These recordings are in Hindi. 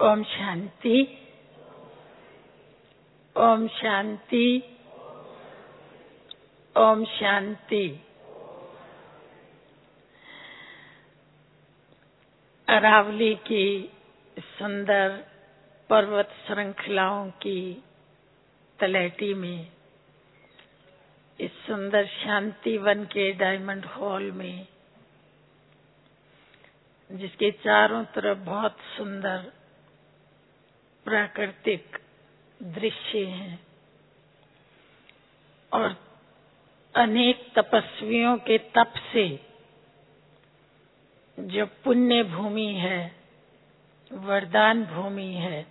ओम शांति। ओम शांति। ओम शांति। अरावली की सुंदर पर्वत श्रृंखलाओं की तलहटी में, इस सुंदर शांति वन के डायमंड हॉल में, जिसके चारों तरफ बहुत सुंदर प्राकृतिक दृश्य हैं और अनेक तपस्वियों के तप से जो पुण्य भूमि है, वरदान भूमि है,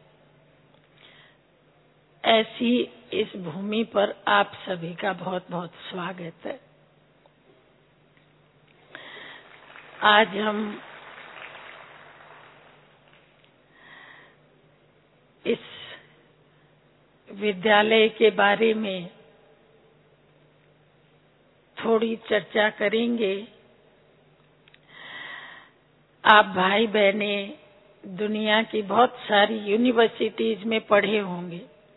ऐसी इस भूमि पर आप सभी का बहुत बहुत स्वागत है। आज हम इस विद्यालय के बारे में थोड़ी चर्चा करेंगे। आप भाई बहने दुनिया की बहुत सारी यूनिवर्सिटीज में पढ़े होंगे,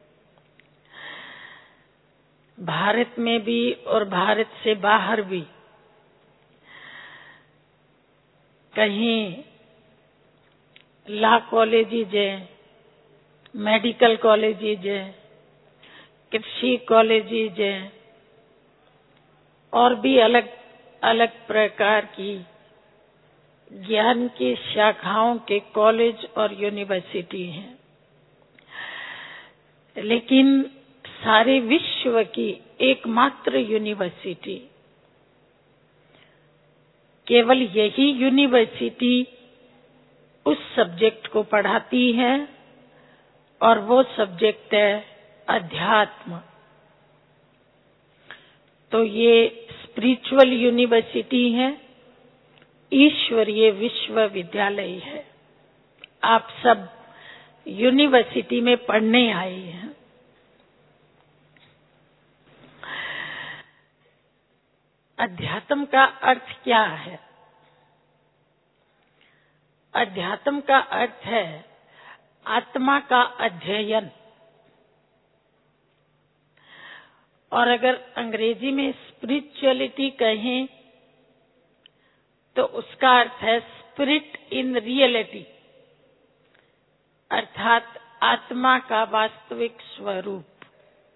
भारत में भी और भारत से बाहर भी। कहीं लॉ कॉलेजेज हैं, मेडिकल कॉलेजेज हैं, कृषि कॉलेजेज हैं और भी अलग अलग प्रकार की ज्ञान की शाखाओं के कॉलेज और यूनिवर्सिटी हैं। लेकिन सारे विश्व की एकमात्र यूनिवर्सिटी, केवल यही यूनिवर्सिटी उस सब्जेक्ट को पढ़ाती है और वो सब्जेक्ट है अध्यात्म। तो ये स्पिरिचुअल यूनिवर्सिटी है, ईश्वरीय विश्वविद्यालय है। आप सब यूनिवर्सिटी में पढ़ने आए हैं। अध्यात्म का अर्थ क्या है? अध्यात्म का अर्थ है आत्मा का अध्ययन, और अगर अंग्रेजी में स्पिरिचुअलिटी कहें तो उसका अर्थ है स्पिरिट इन रियलिटी, अर्थात आत्मा का वास्तविक स्वरूप।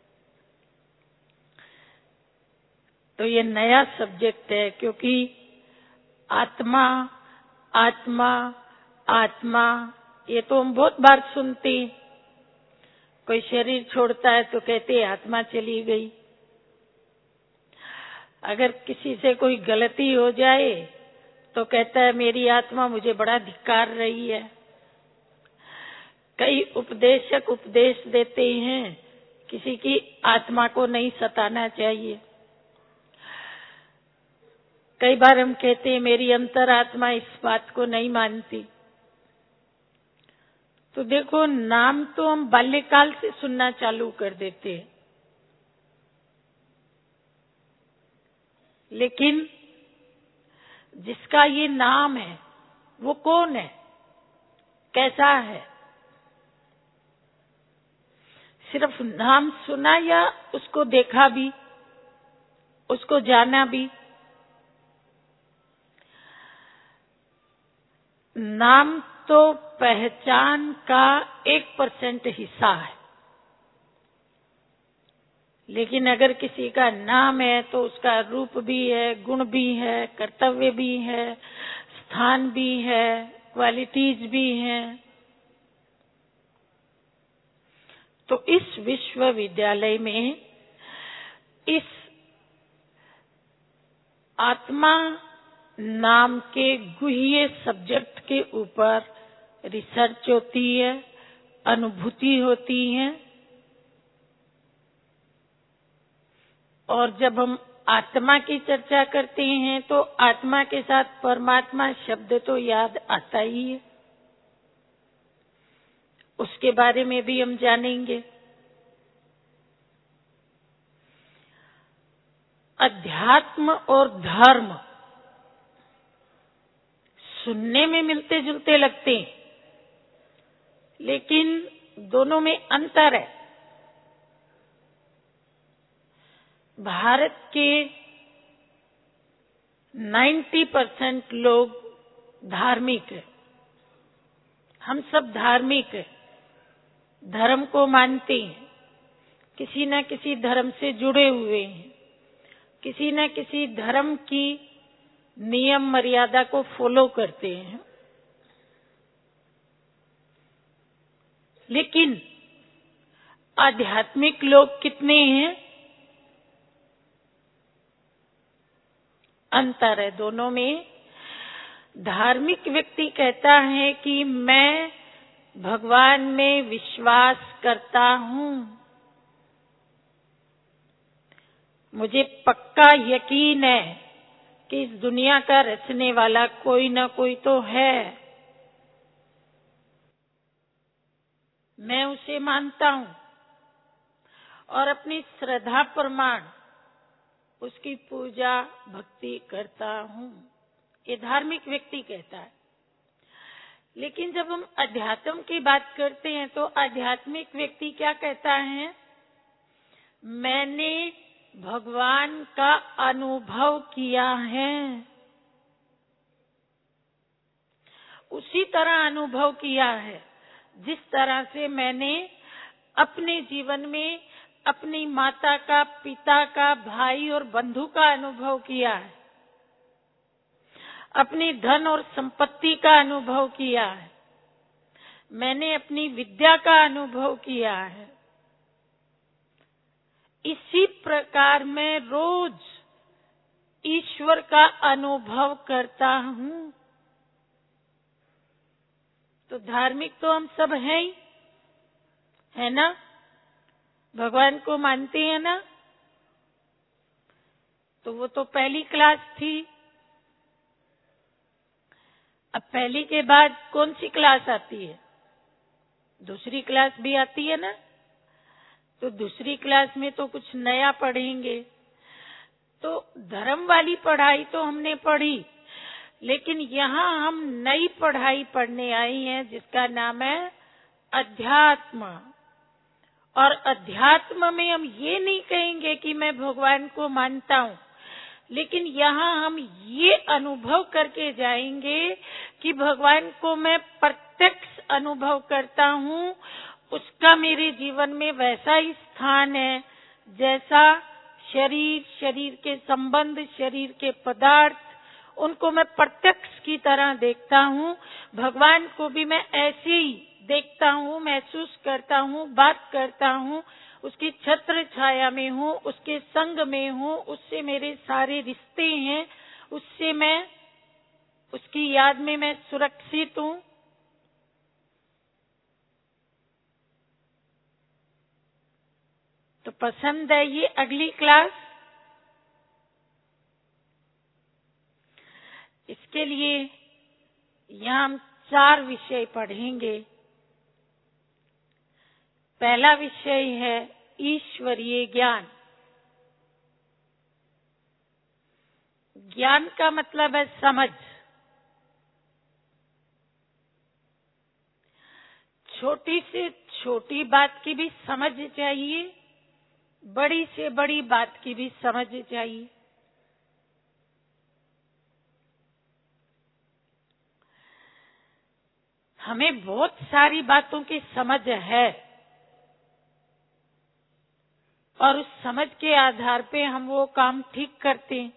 तो ये नया सब्जेक्ट है, क्योंकि आत्मा आत्मा आत्मा ये तो हम बहुत बार सुनते हैं। कोई शरीर छोड़ता है तो कहते हैं आत्मा चली गई। अगर किसी से कोई गलती हो जाए तो कहता है मेरी आत्मा मुझे बड़ा धिक्कार रही है। कई उपदेशक उपदेश देते हैं किसी की आत्मा को नहीं सताना चाहिए। कई बार हम कहते हैं मेरी अंतरात्मा इस बात को नहीं मानती। तो देखो, नाम तो हम बाल्यकाल से सुनना चालू कर देते हैं, लेकिन जिसका ये नाम है वो कौन है, कैसा है? सिर्फ नाम सुना या उसको देखा भी, उसको जाना भी? नाम तो पहचान का 1% हिस्सा है, लेकिन अगर किसी का नाम है तो उसका रूप भी है, गुण भी है, कर्तव्य भी है, स्थान भी है, क्वालिटीज भी हैं। तो इस विश्वविद्यालय में इस आत्मा नाम के गुह्य सब्जेक्ट के ऊपर रिसर्च होती है, अनुभूति होती है। और जब हम आत्मा की चर्चा करते हैं तो आत्मा के साथ परमात्मा शब्द तो याद आता ही है। उसके बारे में भी हम जानेंगे। अध्यात्म और धर्म सुनने में मिलते जुलते लगते हैं, लेकिन दोनों में अंतर है। भारत के 90% लोग धार्मिक है। हम सब धार्मिक है, धर्म को मानते हैं, किसी न किसी धर्म से जुड़े हुए हैं, किसी न किसी धर्म की नियम मर्यादा को फॉलो करते हैं। लेकिन आध्यात्मिक लोग कितने हैं? अंतर है दोनों में। धार्मिक व्यक्ति कहता है कि मैं भगवान में विश्वास करता हूं, मुझे पक्का यकीन है कि इस दुनिया का रचने वाला कोई न कोई तो है, मैं उसे मानता हूं और अपनी श्रद्धा प्रमाण उसकी पूजा भक्ति करता हूं। ये धार्मिक व्यक्ति कहता है। लेकिन जब हम अध्यात्म की बात करते हैं तो आध्यात्मिक व्यक्ति क्या कहता है? मैंने भगवान का अनुभव किया है, उसी तरह अनुभव किया है जिस तरह से मैंने अपने जीवन में अपनी माता का, पिता का, भाई और बंधु का अनुभव किया है, अपनी धन और संपत्ति का अनुभव किया है, मैंने अपनी विद्या का अनुभव किया है। इसी प्रकार मैं रोज ईश्वर का अनुभव करता हूं। तो धार्मिक तो हम सब हैं ही, है ना? भगवान को मानते हैं ना? तो वो तो पहली क्लास थी। अब पहली के बाद कौन सी क्लास आती है? दूसरी क्लास भी आती है ना? तो दूसरी क्लास में तो कुछ नया पढ़ेंगे। तो धर्म वाली पढ़ाई तो हमने पढ़ी, लेकिन यहाँ हम नई पढ़ाई पढ़ने आई हैं जिसका नाम है अध्यात्म। और अध्यात्म में हम ये नहीं कहेंगे कि मैं भगवान को मानता हूँ, लेकिन यहाँ हम ये अनुभव करके जाएंगे कि भगवान को मैं प्रत्यक्ष अनुभव करता हूँ, उसका मेरे जीवन में वैसा ही स्थान है जैसा शरीर, शरीर के संबंध, शरीर के पदार्थ, उनको मैं प्रत्यक्ष की तरह देखता हूँ। भगवान को भी मैं ऐसे ही देखता हूँ, महसूस करता हूँ, बात करता हूँ, उसकी छत्र छाया में हूँ, उसके संग में हूँ, उससे मेरे सारे रिश्ते हैं, उससे मैं, उसकी याद में मैं सुरक्षित हूँ। तो पसंद है ये अगली क्लास? इसके लिए यहाँ हम 4 विषय पढ़ेंगे। पहला विषय है ईश्वरीय ज्ञान। ज्ञान का मतलब है समझ। छोटी से छोटी बात की भी समझ चाहिए, बड़ी से बड़ी बात की भी समझ चाहिए। हमें बहुत सारी बातों की समझ है और उस समझ के आधार पे हम वो काम ठीक करते हैं।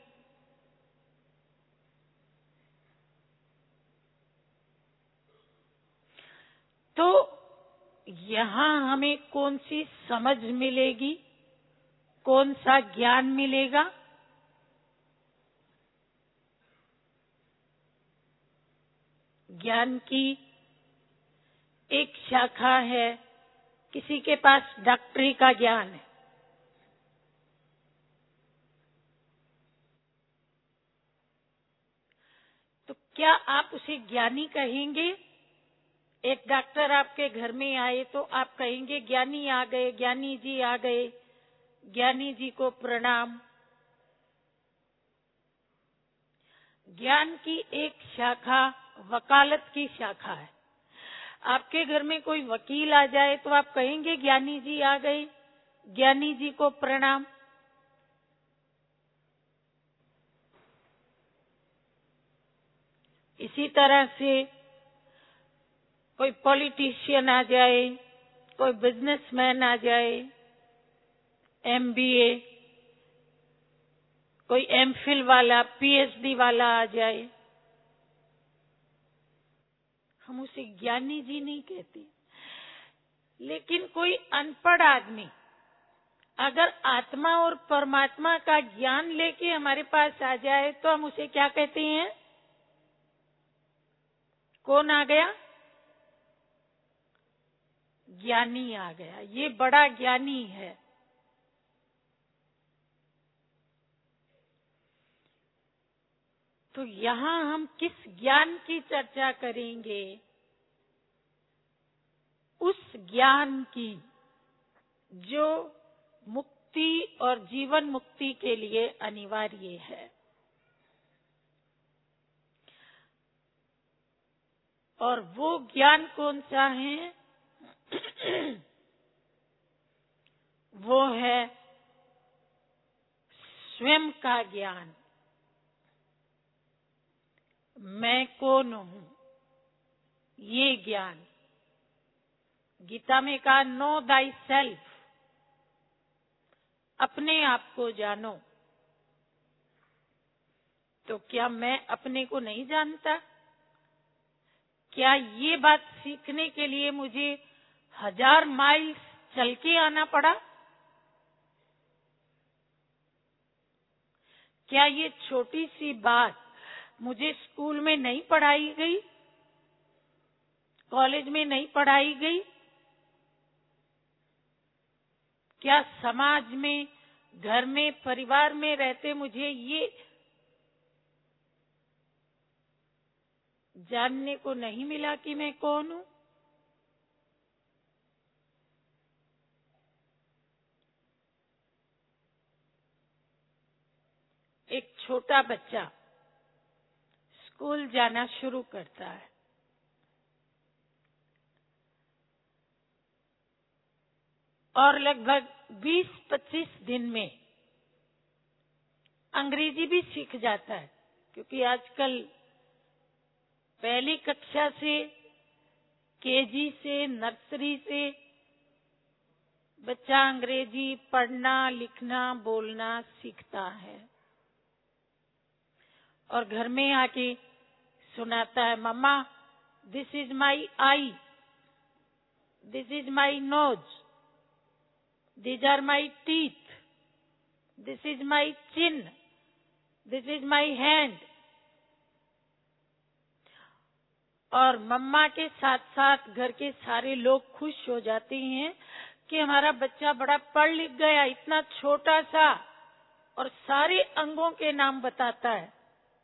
तो यहाँ हमें कौन सी समझ मिलेगी, कौन सा ज्ञान मिलेगा? ज्ञान की एक शाखा है, किसी के पास डॉक्टरी का ज्ञान है, तो क्या आप उसे ज्ञानी कहेंगे? एक डॉक्टर आपके घर में आए तो आप कहेंगे ज्ञानी आ गए, ज्ञानी जी आ गए, ज्ञानी जी को प्रणाम। ज्ञान की एक शाखा वकालत की शाखा है। आपके घर में कोई वकील आ जाए तो आप कहेंगे ज्ञानी जी आ गए, ज्ञानी जी को प्रणाम। इसी तरह से कोई पॉलिटिशियन आ जाए, कोई बिजनेसमैन आ जाए, MBA, कोई MPhil वाला, PhD वाला आ जाए, हम उसे ज्ञानी जी नहीं कहते। लेकिन कोई अनपढ़ आदमी अगर आत्मा और परमात्मा का ज्ञान लेके हमारे पास आ जाए तो हम उसे क्या कहते हैं? कौन आ गया? ज्ञानी आ गया, ये बड़ा ज्ञानी है। तो यहाँ हम किस ज्ञान की चर्चा करेंगे? उस ज्ञान की जो मुक्ति और जीवन मुक्ति के लिए अनिवार्य है। और वो ज्ञान कौन सा है? वो है स्वयं का ज्ञान। मैं कौन हूं, ये ज्ञान। गीता में कहा नो दाई सेल्फ, अपने आप को जानो। तो क्या मैं अपने को नहीं जानता? क्या ये बात सीखने के लिए मुझे 1000 माइल चल के आना पड़ा? क्या ये छोटी सी बात मुझे स्कूल में नहीं पढ़ाई गई, कॉलेज में नहीं पढ़ाई गई? क्या समाज में, घर में, परिवार में रहते मुझे ये जानने को नहीं मिला कि मैं कौन हूं? एक छोटा बच्चा स्कूल जाना शुरू करता है और लगभग 20-25 दिन में अंग्रेजी भी सीख जाता है, क्योंकि आजकल पहली कक्षा से, KG से, नर्सरी से बच्चा अंग्रेजी पढ़ना, लिखना, बोलना सीखता है। और घर में आके सुनाता है, मम्मा this is my eye, this is my nose, these are my teeth, this is my chin, this is my hand। और मम्मा के साथ साथ घर के सारे लोग खुश हो जाते हैं कि हमारा बच्चा बड़ा पढ़ लिख गया, इतना छोटा सा, और सारे अंगों के नाम बताता है।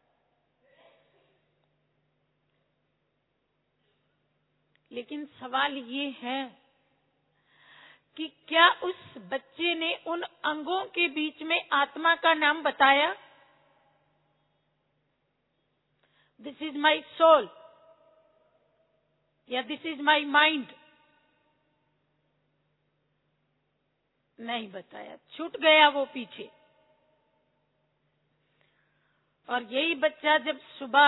लेकिन सवाल ये है कि क्या उस बच्चे ने उन अंगों के बीच में आत्मा का नाम बताया? दिस इज माई सोल या दिस इज माई माइंड? नहीं बताया, छूट गया वो पीछे। और यही बच्चा जब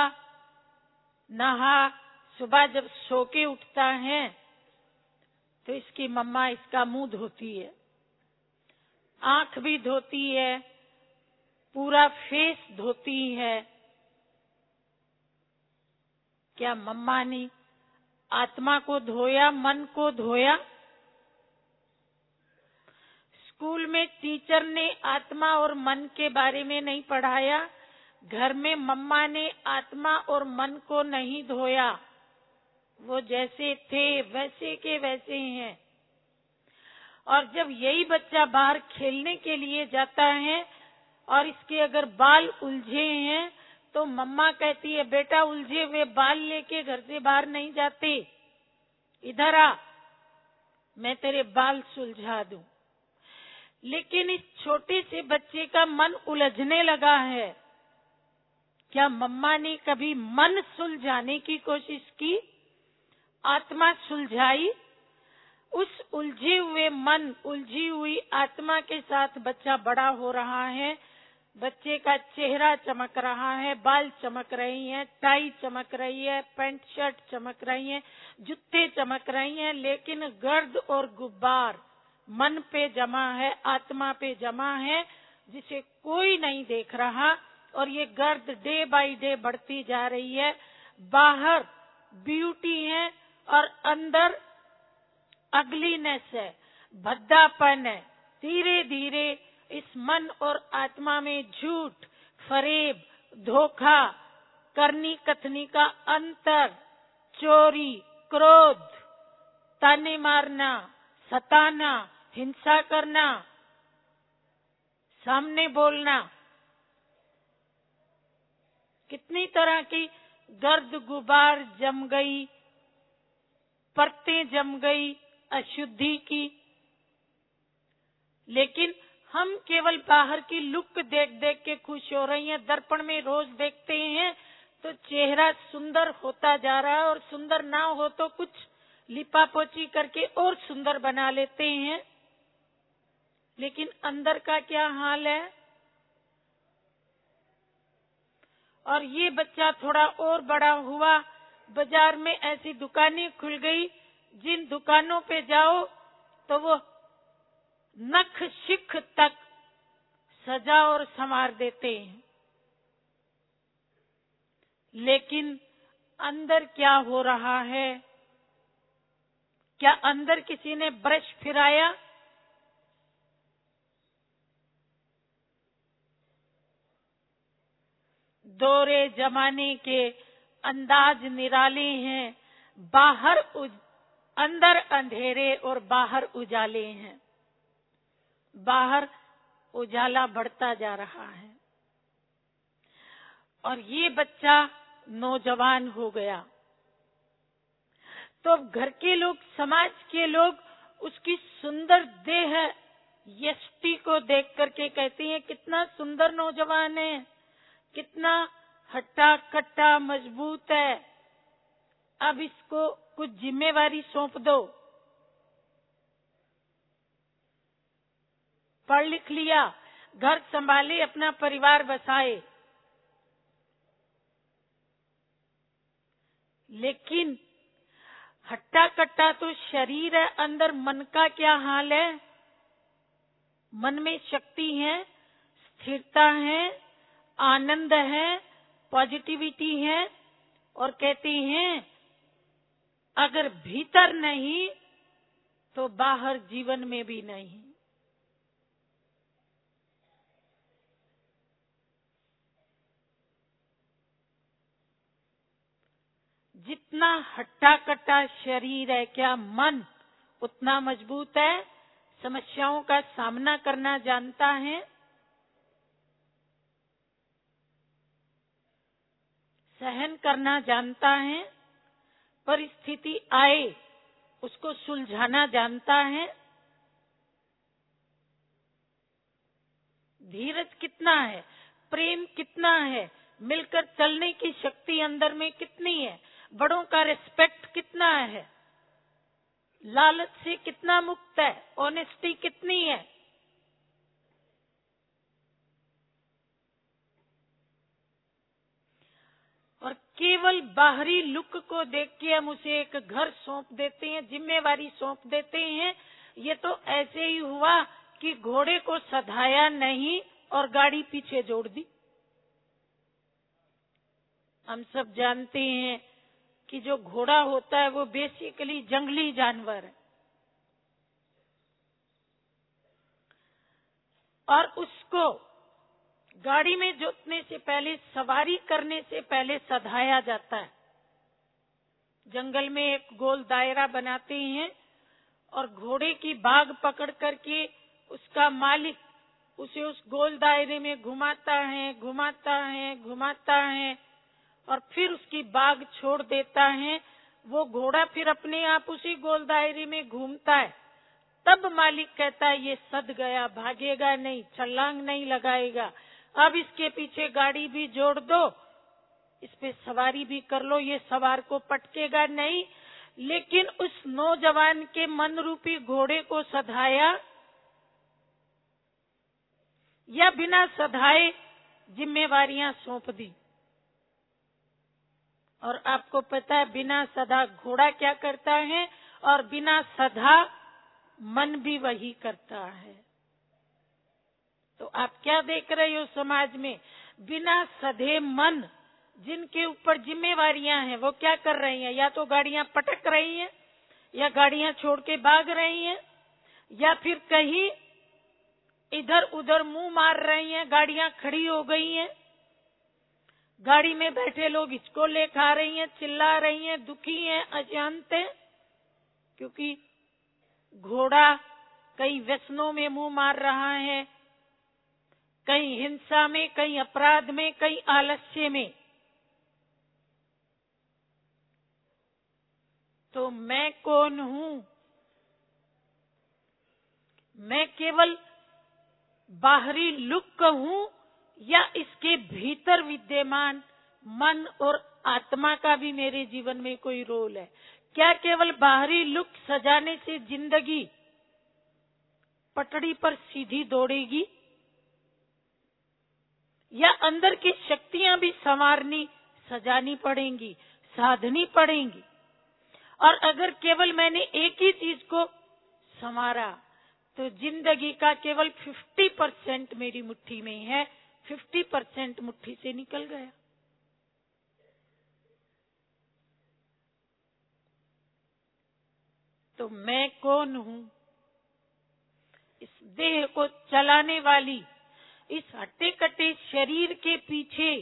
सुबह जब सो के उठता है तो इसकी मम्मा इसका मुंह धोती है, आंख भी धोती है, पूरा फेस धोती है। क्या मम्मा ने आत्मा को धोया, मन को धोया? स्कूल में टीचर ने आत्मा और मन के बारे में नहीं पढ़ाया, घर में मम्मा ने आत्मा और मन को नहीं धोया, वो जैसे थे वैसे के वैसे हैं। और जब यही बच्चा बाहर खेलने के लिए जाता है और इसके अगर बाल उलझे हैं तो मम्मा कहती है, बेटा उलझे हुए बाल लेके घर से बाहर नहीं जाते, इधर आ, मैं तेरे बाल सुलझा दूं। लेकिन इस छोटे से बच्चे का मन उलझने लगा है। क्या मम्मा ने कभी मन सुलझाने की कोशिश की? आत्मा सुलझाई, उस उलझे हुए मन, उलझी हुई आत्मा के साथ बच्चा बड़ा हो रहा है। बच्चे का चेहरा चमक रहा है, बाल चमक रही हैं, टाई चमक रही है, पैंट शर्ट चमक रही है, जूते चमक रही हैं, लेकिन गर्द और गुब्बार मन पे जमा है, आत्मा पे जमा है, जिसे कोई नहीं देख रहा। और ये गर्द डे बाय डे बढ़ती जा रही है। बाहर ब्यूटी है और अंदर अगलीनेस है, भद्दापन है। धीरे धीरे इस मन और आत्मा में झूठ, फरेब, धोखा, करनी कथनी का अंतर, चोरी, क्रोध, ताने मारना, सताना, हिंसा करना, सामने बोलना, कितनी तरह की गर्द गुबार जम गई, परतें जम गई अशुद्धि की। लेकिन हम केवल बाहर की लुक देख देख के खुश हो रही हैं। दर्पण में रोज देखते हैं तो चेहरा सुंदर होता जा रहा है, और सुंदर ना हो तो कुछ लिपा पोची करके और सुंदर बना लेते हैं। लेकिन अंदर का क्या हाल है? और ये बच्चा थोड़ा और बड़ा हुआ, बाजार में ऐसी दुकानें खुल गई जिन दुकानों पे जाओ तो वो नख शिख तक सजा और संवार देते हैं। लेकिन अंदर क्या हो रहा है? क्या अंदर किसी ने ब्रश फिराया? दौरे जमाने के अंदाज निराले हैं। बाहर अंदर अंधेरे और बाहर उजाले हैं। बाहर उजाला बढ़ता जा रहा है और ये बच्चा नौजवान हो गया। तो अब घर के लोग, समाज के लोग उसकी सुंदर देह यष्टि को देख करके कहते हैं कितना सुंदर नौजवान है, कितना हट्टा कट्टा मजबूत है, अब इसको कुछ जिम्मेवारी सौंप दो। पढ़ लिख लिया, घर संभाले, अपना परिवार बसाए। लेकिन हट्टा कट्टा तो शरीर है, अंदर मन का क्या हाल है? मन में शक्ति है, स्थिरता है, आनंद है, पॉजिटिविटी है। और कहते हैं अगर भीतर नहीं तो बाहर जीवन में भी नहीं। जितना हट्टा कट्टा शरीर है, क्या मन उतना मजबूत है? समस्याओं का सामना करना जानता है, सहन करना जानता है, परिस्थिति आए उसको सुलझाना जानता है। धीरज कितना है, प्रेम कितना है, मिलकर चलने की शक्ति अंदर में कितनी है, बड़ों का रिस्पेक्ट कितना है, लालच से कितना मुक्त है, ऑनेस्टी कितनी है। और केवल बाहरी लुक को देख के हम उसे एक घर सौंप देते हैं, जिम्मेवारी सौंप देते हैं। ये तो ऐसे ही हुआ कि घोड़े को सधाया नहीं और गाड़ी पीछे जोड़ दी। हम सब जानते हैं कि जो घोड़ा होता है वो बेसिकली जंगली जानवर है, और उसको गाड़ी में जोतने से पहले, सवारी करने से पहले सधाया जाता है। जंगल में एक गोल दायरा बनाते हैं और घोड़े की बाग पकड़ करके उसका मालिक उसे उस गोल दायरे में घुमाता है, घुमाता है, घुमाता है और फिर उसकी बाग छोड़ देता है। वो घोड़ा फिर अपने आप उसी गोल दायरे में घूमता है। तब मालिक कहता है ये सद गया, भागेगा नहीं, छलांग नहीं लगाएगा, अब इसके पीछे गाड़ी भी जोड़ दो, इस पे सवारी भी कर लो, ये सवार को पटकेगा नहीं। लेकिन उस नौजवान के मन रूपी घोड़े को सधाया या बिना सधाए जिम्मेवारियां सौंप दी। और आपको पता है बिना सधा घोड़ा क्या करता है और बिना सधा मन भी वही करता है। तो आप क्या देख रहे हो समाज में? बिना सधे मन जिनके ऊपर जिम्मेवारियां हैं वो क्या कर रही हैं? या तो गाड़ियां पटक रही हैं, या गाड़ियां छोड़ के भाग रही हैं, या फिर कहीं इधर उधर मुंह मार रही हैं, गाड़ियां खड़ी हो गई हैं, गाड़ी में बैठे लोग इसको ले खा रही हैं, चिल्ला रही हैं, दुखी हैं, अशांत हैं, क्योंकि घोड़ा कई व्यसनों में मुंह मार रहा है, कहीं हिंसा में, कहीं अपराध में, कहीं आलस्य में। तो मैं कौन हूं? मैं केवल बाहरी लुक हूं या इसके भीतर विद्यमान मन और आत्मा का भी मेरे जीवन में कोई रोल है? क्या केवल बाहरी लुक सजाने से जिंदगी पटड़ी पर सीधी दौड़ेगी, या अंदर की शक्तियां भी संवारनी, सजानी पड़ेंगी, साधनी पड़ेंगी? और अगर केवल मैंने एक ही चीज को संवारा तो जिंदगी का केवल 50% मेरी मुट्ठी में है, 50% मुट्ठी से निकल गया। तो मैं कौन हूं? इस देह को चलाने वाली, इस हट्टे कट्टे शरीर के पीछे,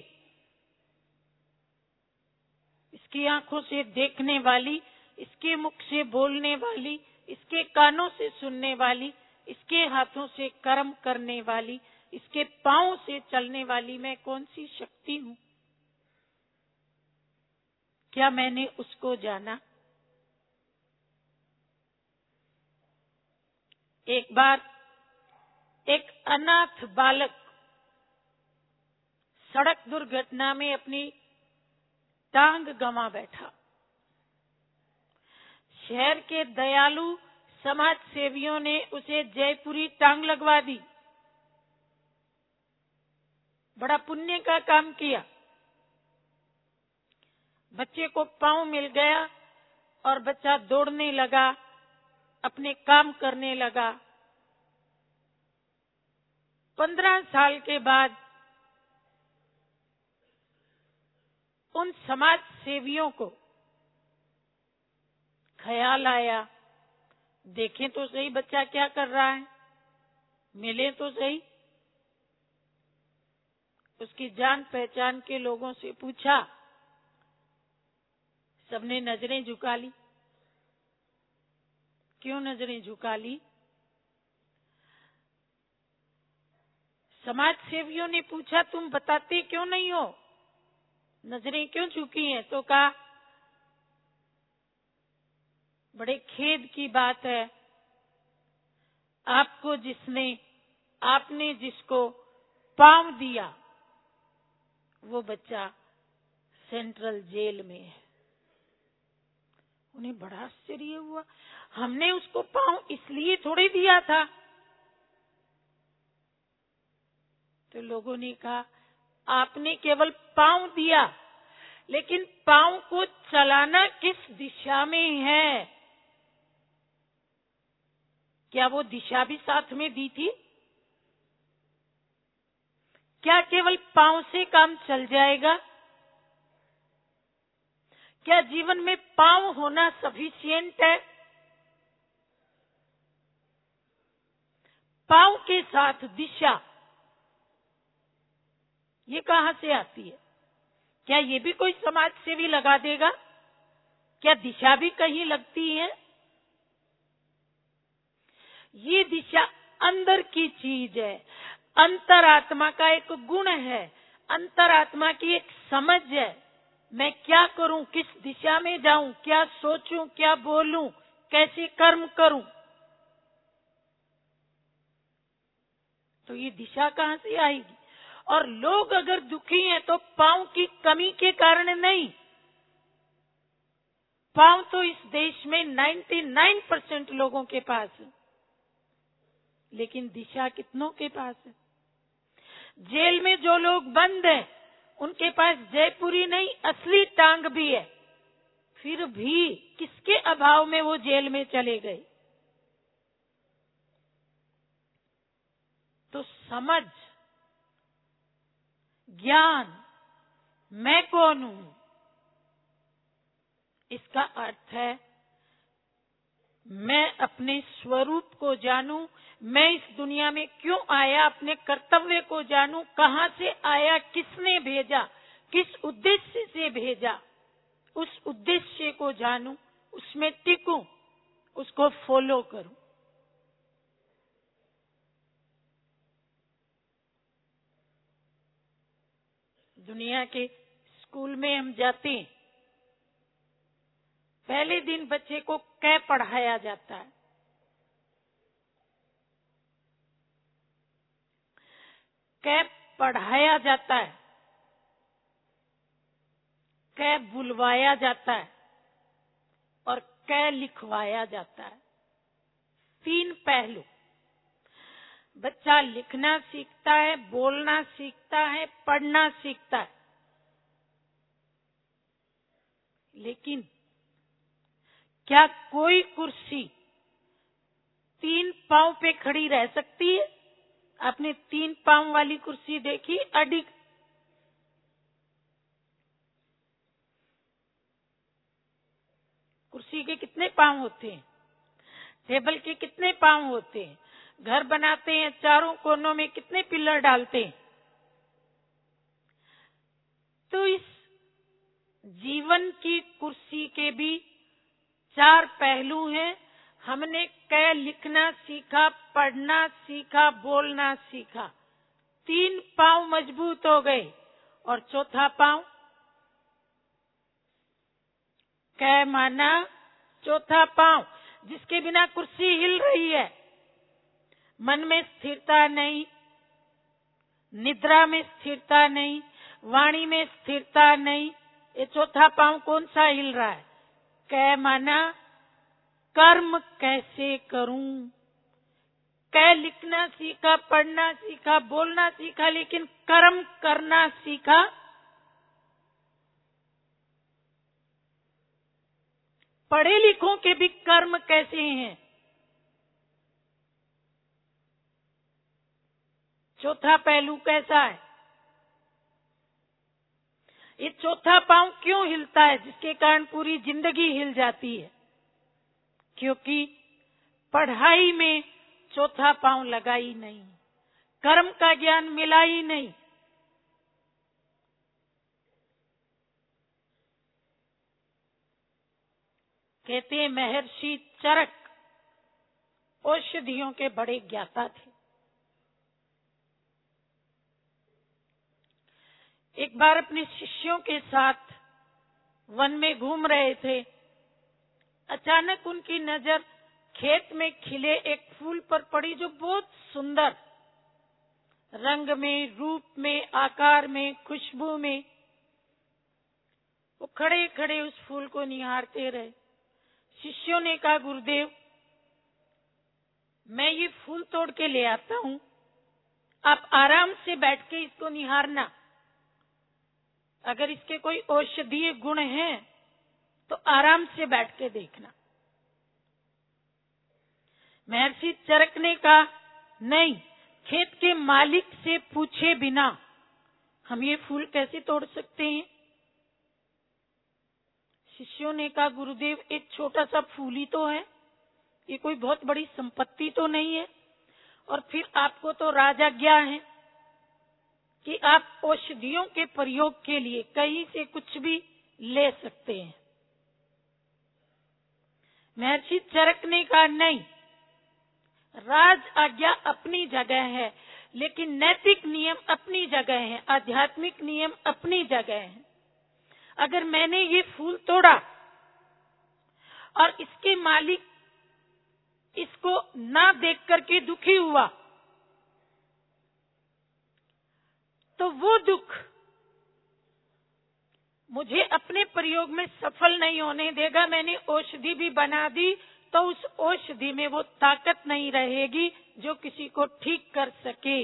इसकी आंखों से देखने वाली, इसके मुख से बोलने वाली, इसके कानों से सुनने वाली, इसके हाथों से कर्म करने वाली, इसके पांव से चलने वाली मैं कौन सी शक्ति हूं? क्या मैंने उसको जाना? एक बार एक अनाथ बालक सड़क दुर्घटना में अपनी टांग गंवा बैठा। शहर के दयालु समाज सेवियों ने उसे जयपुरी टांग लगवा दी। बड़ा पुण्य का काम किया। बच्चे को पांव मिल गया और बच्चा दौड़ने लगा, अपने काम करने लगा। 15 साल के बाद उन समाज सेवियों को ख्याल आया, देखें तो सही बच्चा क्या कर रहा है, मिले तो सही। उसकी जान पहचान के लोगों से पूछा, सबने नजरें झुका ली। क्यों नजरें झुका ली? समाज सेवियों ने पूछा, तुम बताते क्यों नहीं हो, नजरें क्यों झुकी हैं? तो कहा, बड़े खेद की बात है, आपने जिसको पांव दिया वो बच्चा सेंट्रल जेल में है। उन्हें बड़ा आश्चर्य हुआ, हमने उसको पांव इसलिए थोड़े दिया था। तो लोगों ने कहा, आपने केवल पांव दिया, लेकिन पांव को चलाना किस दिशा में है? क्या वो दिशा भी साथ में दी थी? क्या केवल पांव से काम चल जाएगा? क्या जीवन में पांव होना सफिशिएंट है? पांव के साथ दिशा ये कहां से आती है? क्या ये भी कोई समाज सेवी लगा देगा? क्या दिशा भी कहीं लगती है? ये दिशा अंदर की चीज है, अंतरात्मा का एक गुण है, अंतरात्मा की एक समझ है। मैं क्या करूं, किस दिशा में जाऊं, क्या सोचूं, क्या बोलूं, कैसे कर्म करूं? तो ये दिशा कहां से आएगी? और लोग अगर दुखी हैं तो पांव की कमी के कारण नहीं, पांव तो इस देश में 99% लोगों के पास है, लेकिन दिशा कितनों के पास है? जेल में जो लोग बंद हैं, उनके पास जयपुरी नहीं असली टांग भी है, फिर भी किसके अभाव में वो जेल में चले गए? तो समझ, ज्ञान, मैं कौन हूं, इसका अर्थ है मैं अपने स्वरूप को जानूं, मैं इस दुनिया में क्यों आया, अपने कर्तव्य को जानूं, कहां से आया, किसने भेजा, किस उद्देश्य से भेजा, उस उद्देश्य को जानूं, उसमें टिकूं, उसको फॉलो करूं। दुनिया के स्कूल में हम जाते हैं, पहले दिन बच्चे को कै पढ़ाया जाता है। कै पढ़ाया जाता है, कै बुलवाया जाता है और कै लिखवाया जाता है। 3 पहलू। बच्चा लिखना सीखता है, बोलना सीखता है, पढ़ना सीखता है, लेकिन क्या कोई कुर्सी 3 पांव पे खड़ी रह सकती है? आपने 3 पांव वाली कुर्सी देखी? अडिग कुर्सी के कितने पांव होते हैं? टेबल के कितने पांव होते हैं? घर बनाते हैं, चारों कोनों में कितने पिलर डालते हैं? तो इस जीवन की कुर्सी के भी 4 पहलू हैं। हमने कै लिखना सीखा, पढ़ना सीखा, बोलना सीखा, 3 पांव मजबूत हो गए, और चौथा पांव कै माना चौथा पांव, जिसके बिना कुर्सी हिल रही है। मन में स्थिरता नहीं, निद्रा में स्थिरता नहीं, वाणी में स्थिरता नहीं, ये चौथा पांव कौन सा हिल रहा है? कै माना कर्म कैसे करूं। कै लिखना सीखा, पढ़ना सीखा, बोलना सीखा, लेकिन कर्म करना सीखा। पढ़े लिखों के भी कर्म कैसे हैं? चौथा पहलू कैसा है? ये चौथा पांव क्यों हिलता है, जिसके कारण पूरी जिंदगी हिल जाती है? क्योंकि पढ़ाई में चौथा पांव लगा ही नहीं, कर्म का ज्ञान मिला ही नहीं। कहते हैं महर्षि चरक औषधियों के बड़े ज्ञाता थे। एक बार अपने शिष्यों के साथ वन में घूम रहे थे। अचानक उनकी नजर खेत में खिले एक फूल पर पड़ी, जो बहुत सुंदर रंग में, रूप में, आकार में, खुशबू में। वो खड़े खड़े उस फूल को निहारते रहे। शिष्यों ने कहा, गुरुदेव, मैं ये फूल तोड़ के ले आता हूँ, आप आराम से बैठ के इसको निहारना। अगर इसके कोई औषधीय गुण हैं तो आराम से बैठ के देखना। महर्षि चरक ने कहा, नहीं, खेत के मालिक से पूछे बिना हम ये फूल कैसे तोड़ सकते हैं? शिष्यों ने कहा, गुरुदेव, एक छोटा सा फूल ही तो है, ये कोई बहुत बड़ी संपत्ति तो नहीं है, और फिर आपको तो राजाज्ञा है कि आप औषधियों के प्रयोग के लिए कहीं से कुछ भी ले सकते हैं। महर्षि चरक ने कहा, नहीं, राज आज्ञा अपनी जगह है, लेकिन नैतिक नियम अपनी जगह है, आध्यात्मिक नियम अपनी जगह है। अगर मैंने ये फूल तोड़ा और इसके मालिक इसको ना देख करके दुखी हुआ, तो वो दुख मुझे अपने प्रयोग में सफल नहीं होने देगा। मैंने औषधि भी बना दी तो उस औषधि में वो ताकत नहीं रहेगी जो किसी को ठीक कर सके।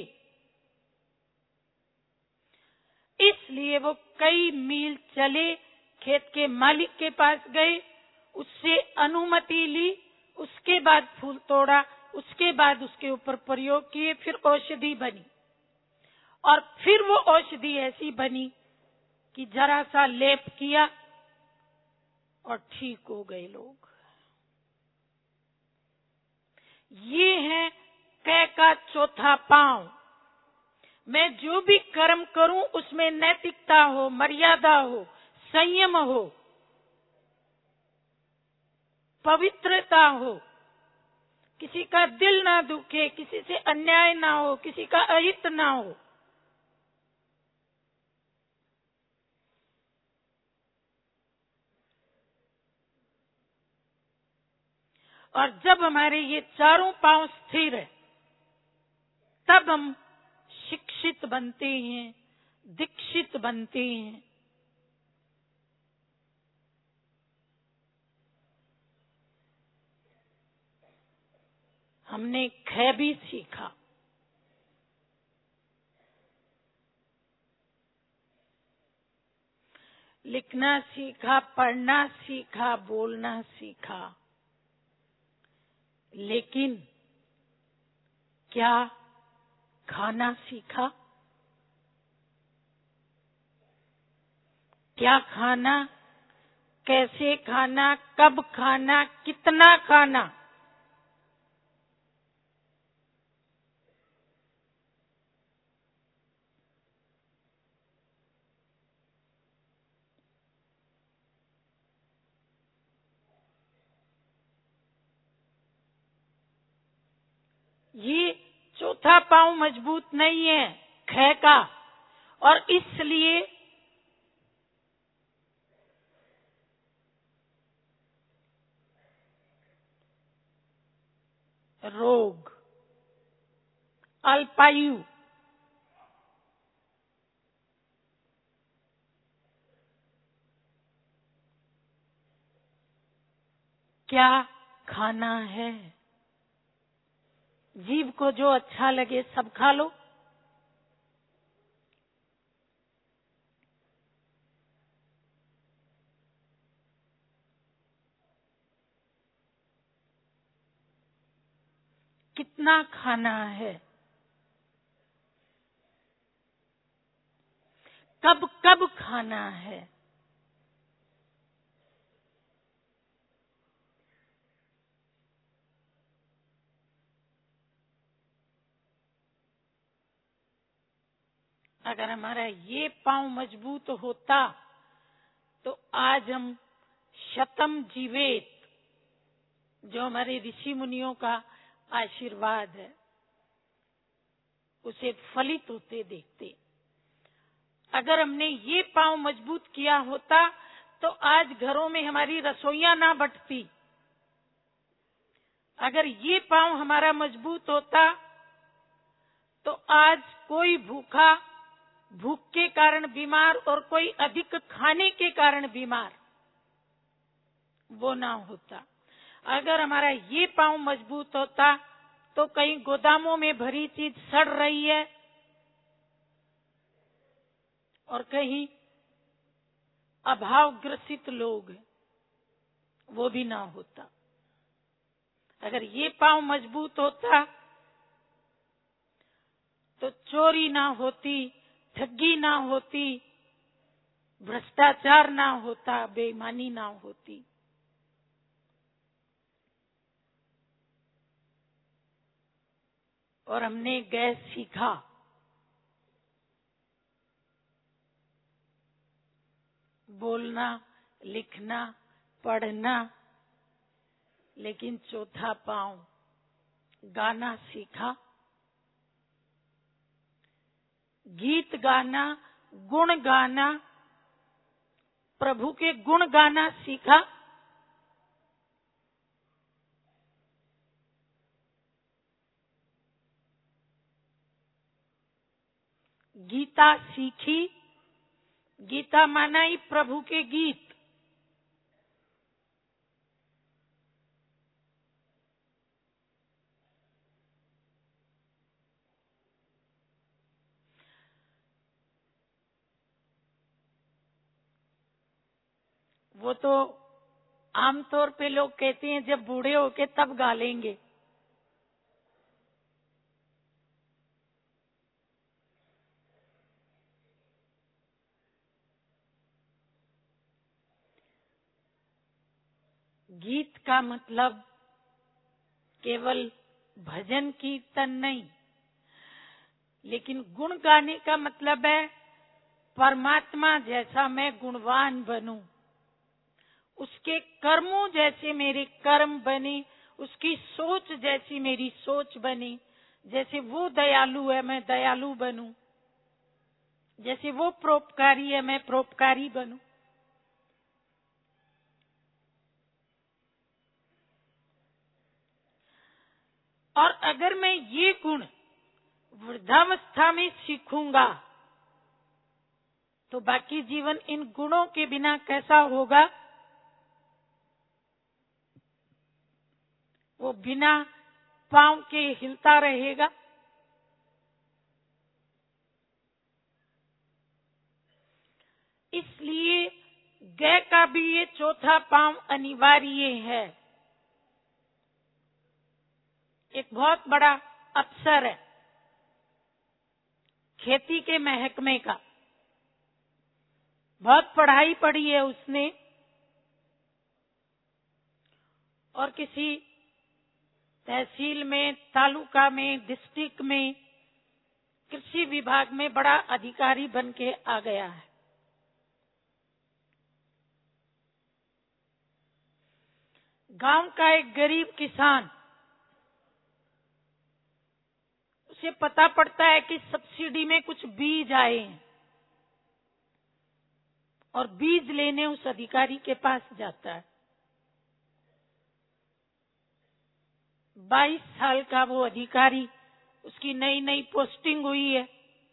इसलिए वो कई मील चले, खेत के मालिक के पास गए, उससे अनुमति ली, उसके बाद फूल तोड़ा, उसके बाद उसके ऊपर प्रयोग किए, फिर औषधि बनी। और फिर वो औषधि ऐसी बनी कि जरा सा लेप किया और ठीक हो गए लोग। ये है कै का चौथा पांव। मैं जो भी कर्म करूं उसमें नैतिकता हो, मर्यादा हो, संयम हो, पवित्रता हो, किसी का दिल ना दुखे, किसी से अन्याय ना हो, किसी का अहित ना हो। और जब हमारे ये चारों पांव स्थिर है तब हम शिक्षित बनते हैं, दीक्षित बनते हैं। हमने ख भी सीखा, लिखना सीखा, पढ़ना सीखा, बोलना सीखा, लेकिन क्या खाना सीखा? क्या खाना, कैसे खाना, कब खाना, कितना खाना? ये चौथा पांव मजबूत नहीं है ख का, और इसलिए रोग, अल्पायु, क्या खाना है? जीव को जो अच्छा लगे सब खा लो। कितना खाना है? कब कब खाना है? अगर हमारा ये पांव मजबूत होता तो आज हम शतम जीवेत, जो हमारे ऋषि मुनियों का आशीर्वाद है, उसे फलित होते देखते। अगर हमने ये पांव मजबूत किया होता तो आज घरों में हमारी रसोइयां ना बंटती। अगर ये पांव हमारा मजबूत होता तो आज कोई भूखा, भूख के कारण बीमार और कोई अधिक खाने के कारण बीमार वो ना होता। अगर हमारा ये पांव मजबूत होता तो कहीं गोदामों में भरी चीज सड़ रही है और कहीं अभावग्रसित लोग हैं, वो भी ना होता। अगर ये पांव मजबूत होता तो चोरी ना होती, ठगी ना होती, भ्रष्टाचार ना होता, बेईमानी ना होती। और हमने गैस सीखा, बोलना, लिखना, पढ़ना, लेकिन चौथा पांव गाना सीखा, गीत गाना, गुण गाना, प्रभु के गुण गाना सीखा। गीता सीखी, गीता माना ही प्रभु के गीत। वो तो आमतौर पे लोग कहते हैं जब बूढ़े होके तब गा लेंगे। गीत का मतलब केवल भजन कीर्तन नहीं, लेकिन गुण गाने का मतलब है परमात्मा जैसा मैं गुणवान बनूं, उसके कर्मों जैसे मेरे कर्म बने, उसकी सोच जैसी मेरी सोच बने। जैसे वो दयालु है मैं दयालु बनूं, जैसे वो परोपकारी है मैं परोपकारी बनूं। और अगर मैं ये गुण वृद्धावस्था में सीखूंगा तो बाकी जीवन इन गुणों के बिना कैसा होगा? वो बिना पांव के हिलता रहेगा। इसलिए गाय का भी ये चौथा पांव अनिवार्य है। एक बहुत बड़ा अफसर है खेती के महकमे का, बहुत पढ़ाई पढ़ी है उसने, और किसी तहसील में, तालुका में, डिस्ट्रिक्ट में, कृषि विभाग में बड़ा अधिकारी बन के आ गया है। गांव का एक गरीब किसान, उसे पता पड़ता है कि सब्सिडी में कुछ बीज आए हैं और बीज लेने उस अधिकारी के पास जाता है। 22 साल का वो अधिकारी, उसकी नई नई पोस्टिंग हुई है,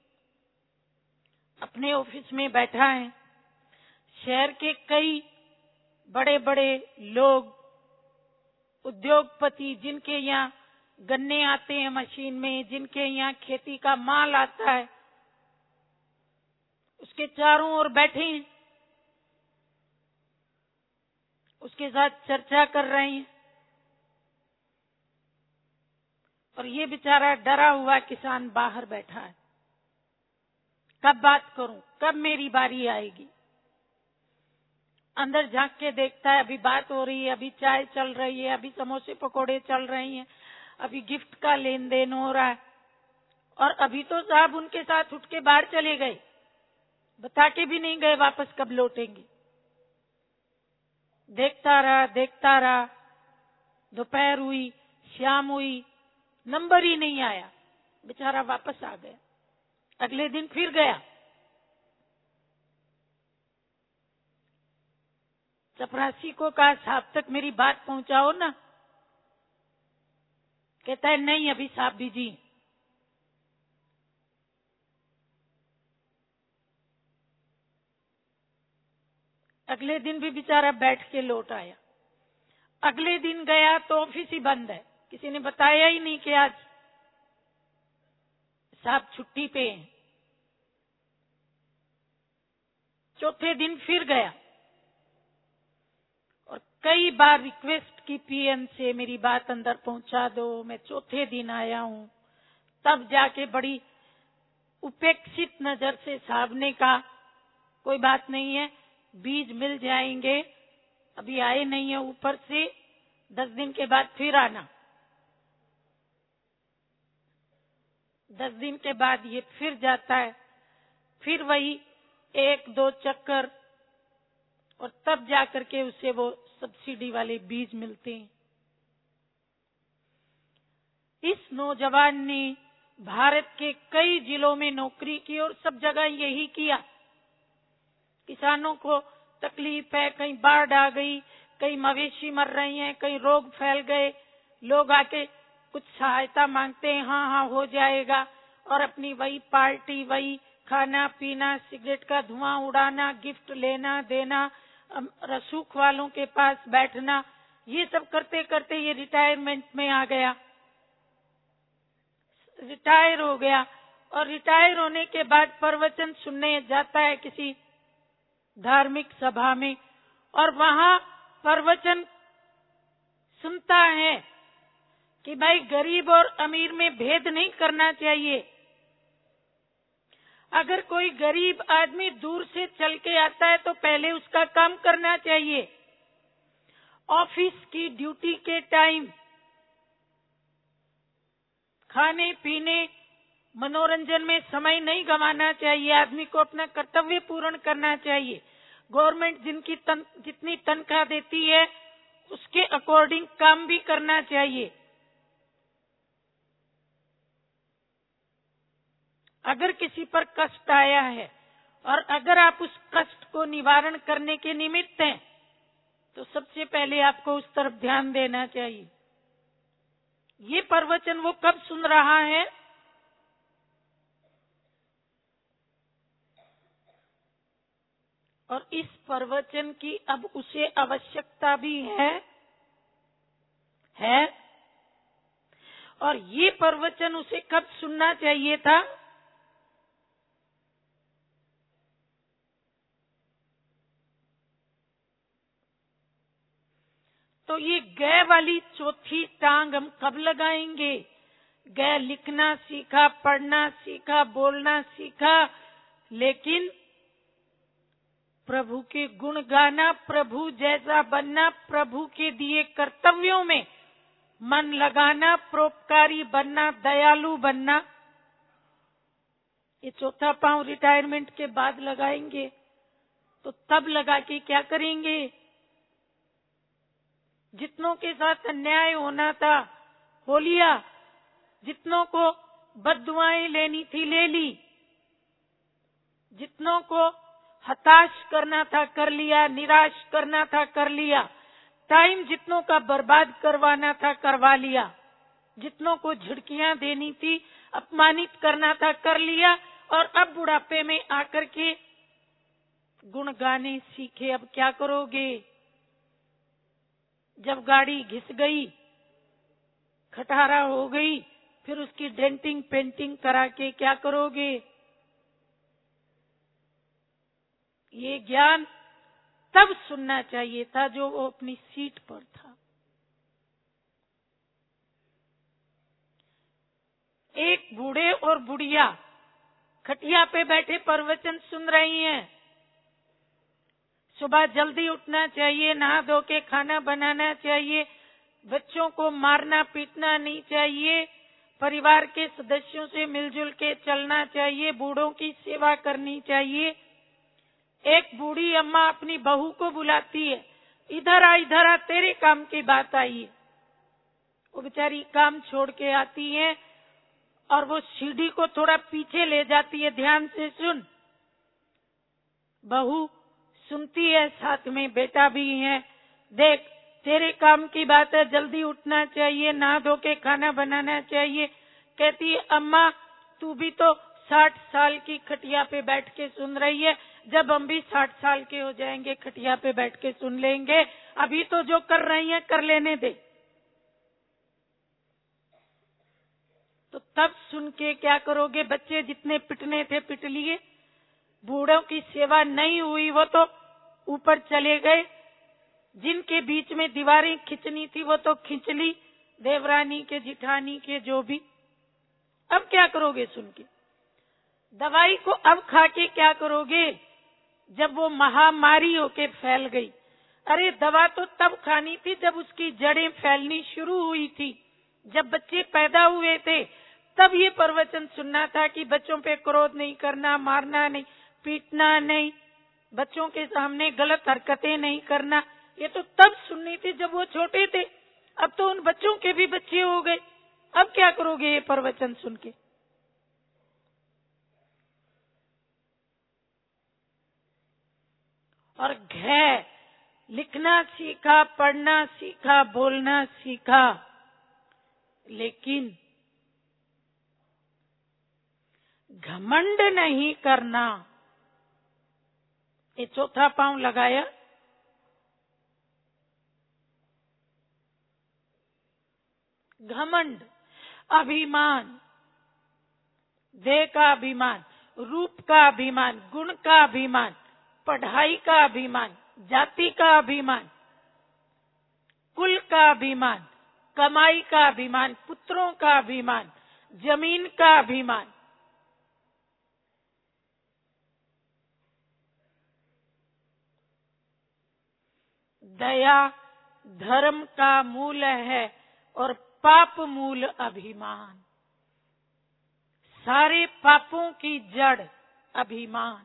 अपने ऑफिस में बैठा है। शहर के कई बड़े बड़े लोग, उद्योगपति, जिनके यहाँ गन्ने आते हैं मशीन में, जिनके यहाँ खेती का माल आता है, उसके चारों ओर बैठे हैं, उसके साथ चर्चा कर रहे हैं। और ये बेचारा डरा हुआ किसान बाहर बैठा है, कब बात करूं, कब मेरी बारी आएगी। अंदर झांक के देखता है, अभी बात हो रही है, अभी चाय चल रही है, अभी समोसे पकोड़े चल रहे हैं, अभी गिफ्ट का लेन देन हो रहा है, और अभी तो साहब उनके साथ उठ के बाहर चले गए, बता के भी नहीं गए वापस कब लौटेंगे। देखता रहा, दोपहर हुई, शाम हुई, नंबर ही नहीं आया, बेचारा वापस आ गया। अगले दिन फिर गया, चपरासी को कहा साहब तक मेरी बात पहुंचाओ ना। कहता है नहीं, अभी साहब बिजी। अगले दिन भी बेचारा बैठ के लौट आया। अगले दिन गया तो ऑफिस ही बंद है, किसी ने बताया ही नहीं कि आज साहब छुट्टी पे हैं। चौथे दिन फिर गया और कई बार रिक्वेस्ट की पीएन से, मेरी बात अंदर पहुंचा दो, मैं चौथे दिन आया हूं। तब जाके बड़ी उपेक्षित नजर से साहब ने कहा कोई बात नहीं है, बीज मिल जाएंगे, अभी आए नहीं है ऊपर से, 10 दिन के बाद फिर आना। 10 दिन के बाद ये फिर जाता है, फिर वही 1-2 चक्कर, और तब जाकर के उसे वो सब्सिडी वाले बीज मिलते हैं। इस नौजवान ने भारत के कई जिलों में नौकरी की और सब जगह यही किया। किसानों को तकलीफ है, कहीं बाढ़ आ गई, कहीं मवेशी मर रही हैं, कहीं रोग फैल गए, लोग आके कुछ सहायता मांगते हैं, हाँ हाँ हो जाएगा, और अपनी वही पार्टी, वही खाना पीना, सिगरेट का धुआं उड़ाना, गिफ्ट लेना देना, रसूख वालों के पास बैठना, ये सब करते करते ये रिटायरमेंट में आ गया, रिटायर हो गया। और रिटायर होने के बाद प्रवचन सुनने जाता है किसी धार्मिक सभा में, और वहां प्रवचन सुनता है कि भाई गरीब और अमीर में भेद नहीं करना चाहिए। अगर कोई गरीब आदमी दूर से चल के आता है तो पहले उसका काम करना चाहिए। ऑफिस की ड्यूटी के टाइम खाने पीने मनोरंजन में समय नहीं गंवाना चाहिए। आदमी को अपना कर्तव्य पूर्ण करना चाहिए। गवर्नमेंट जितनी तनख्वाह देती है उसके अकॉर्डिंग काम भी करना चाहिए। अगर किसी पर कष्ट आया है और अगर आप उस कष्ट को निवारण करने के निमित्त हैं तो सबसे पहले आपको उस तरफ ध्यान देना चाहिए। ये प्रवचन वो कब सुन रहा है? और इस प्रवचन की अब उसे आवश्यकता भी है। और ये प्रवचन उसे कब सुनना चाहिए था? तो ये ग वाली चौथी टांग हम कब लगाएंगे? ग लिखना सीखा, पढ़ना सीखा, बोलना सीखा, लेकिन प्रभु के गुण गाना, प्रभु जैसा बनना, प्रभु के दिए कर्तव्यों में मन लगाना, परोपकारी बनना, दयालु बनना, ये चौथा पांव रिटायरमेंट के बाद लगाएंगे। तो तब लगा के क्या करेंगे? जितनों के साथ अन्याय होना था हो लिया, जितनों को बद्दुआएं लेनी थी ले ली, जितनों को हताश करना था कर लिया, निराश करना था कर लिया, टाइम जितनों का बर्बाद करवाना था करवा लिया, जितनों को झिड़कियां देनी थी, अपमानित करना था कर लिया। और अब बुढ़ापे में आकर के गुण गाने सीखे। अब क्या करोगे? जब गाड़ी घिस गई, खटारा हो गई, फिर उसकी डेंटिंग पेंटिंग करा के क्या करोगे? ये ज्ञान तब सुनना चाहिए था जो वो अपनी सीट पर था। एक बूढ़े और बुढ़िया खटिया पे बैठे प्रवचन सुन रही हैं। सुबह जल्दी उठना चाहिए, नहा धो के खाना बनाना चाहिए, बच्चों को मारना पीटना नहीं चाहिए, परिवार के सदस्यों से मिलजुल के चलना चाहिए, बूढ़ों की सेवा करनी चाहिए। एक बूढ़ी अम्मा अपनी बहू को बुलाती है, इधर आ तेरे काम की बात आई है। वो बेचारी काम छोड़ के आती है और वो सीढ़ी को थोड़ा पीछे ले जाती है, ध्यान से सुन। बहू सुनती है, साथ में बेटा भी है। देख तेरे काम की बात है, जल्दी उठना चाहिए, नहा धो के खाना बनाना चाहिए। कहती है अम्मा तू भी तो 60 साल की खटिया पे बैठ के सुन रही है, जब हम भी 60 साल के हो जाएंगे खटिया पे बैठ के सुन लेंगे, अभी तो जो कर रही है कर लेने दे। तो तब सुन के क्या करोगे? बच्चे जितने पिटने थे पिट लिए, बूढ़ों की सेवा नहीं हुई वो तो ऊपर चले गए, जिनके बीच में दीवारें खींचनी थी वो तो खींच ली, देवरानी के जिठानी के जो भी। अब क्या करोगे सुन के? दवाई को अब खा के क्या करोगे जब वो महामारी होके फैल गई? अरे दवा तो तब खानी थी जब उसकी जड़ें फैलनी शुरू हुई थी, जब बच्चे पैदा हुए थे तब ये प्रवचन सुनना था कि बच्चों पे क्रोध नहीं करना, मारना नहीं, पीटना नहीं, बच्चों के सामने गलत हरकतें नहीं करना। ये तो तब सुननी थी जब वो छोटे थे। अब तो उन बच्चों के भी बच्चे हो गए, अब क्या करोगे ये प्रवचन सुन के? और घ लिखना सीखा, पढ़ना सीखा, बोलना सीखा, लेकिन घमंड नहीं करना। ये चौथा पांव लगाया। घमंड, अभिमान, देह का अभिमान, रूप का अभिमान, गुण का अभिमान, पढ़ाई का अभिमान, जाति का अभिमान, कुल का अभिमान, कमाई का अभिमान, पुत्रों का अभिमान, जमीन का अभिमान। दया धर्म का मूल है और पाप मूल अभिमान। सारे पापों की जड़ अभिमान।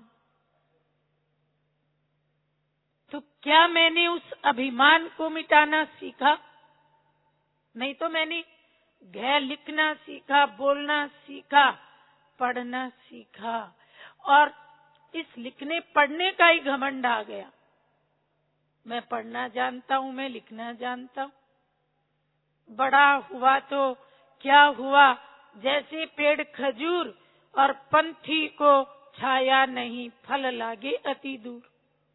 तो क्या मैंने उस अभिमान को मिटाना सीखा? नहीं तो मैंने घ लिखना सीखा, बोलना सीखा, पढ़ना सीखा, और इस लिखने पढ़ने का ही घमंड आ गया। मैं पढ़ना जानता हूँ, मैं लिखना जानता हूँ। बड़ा हुआ तो क्या हुआ, जैसे पेड़ खजूर और पंथी को छाया नहीं, फल लागे अति दूर।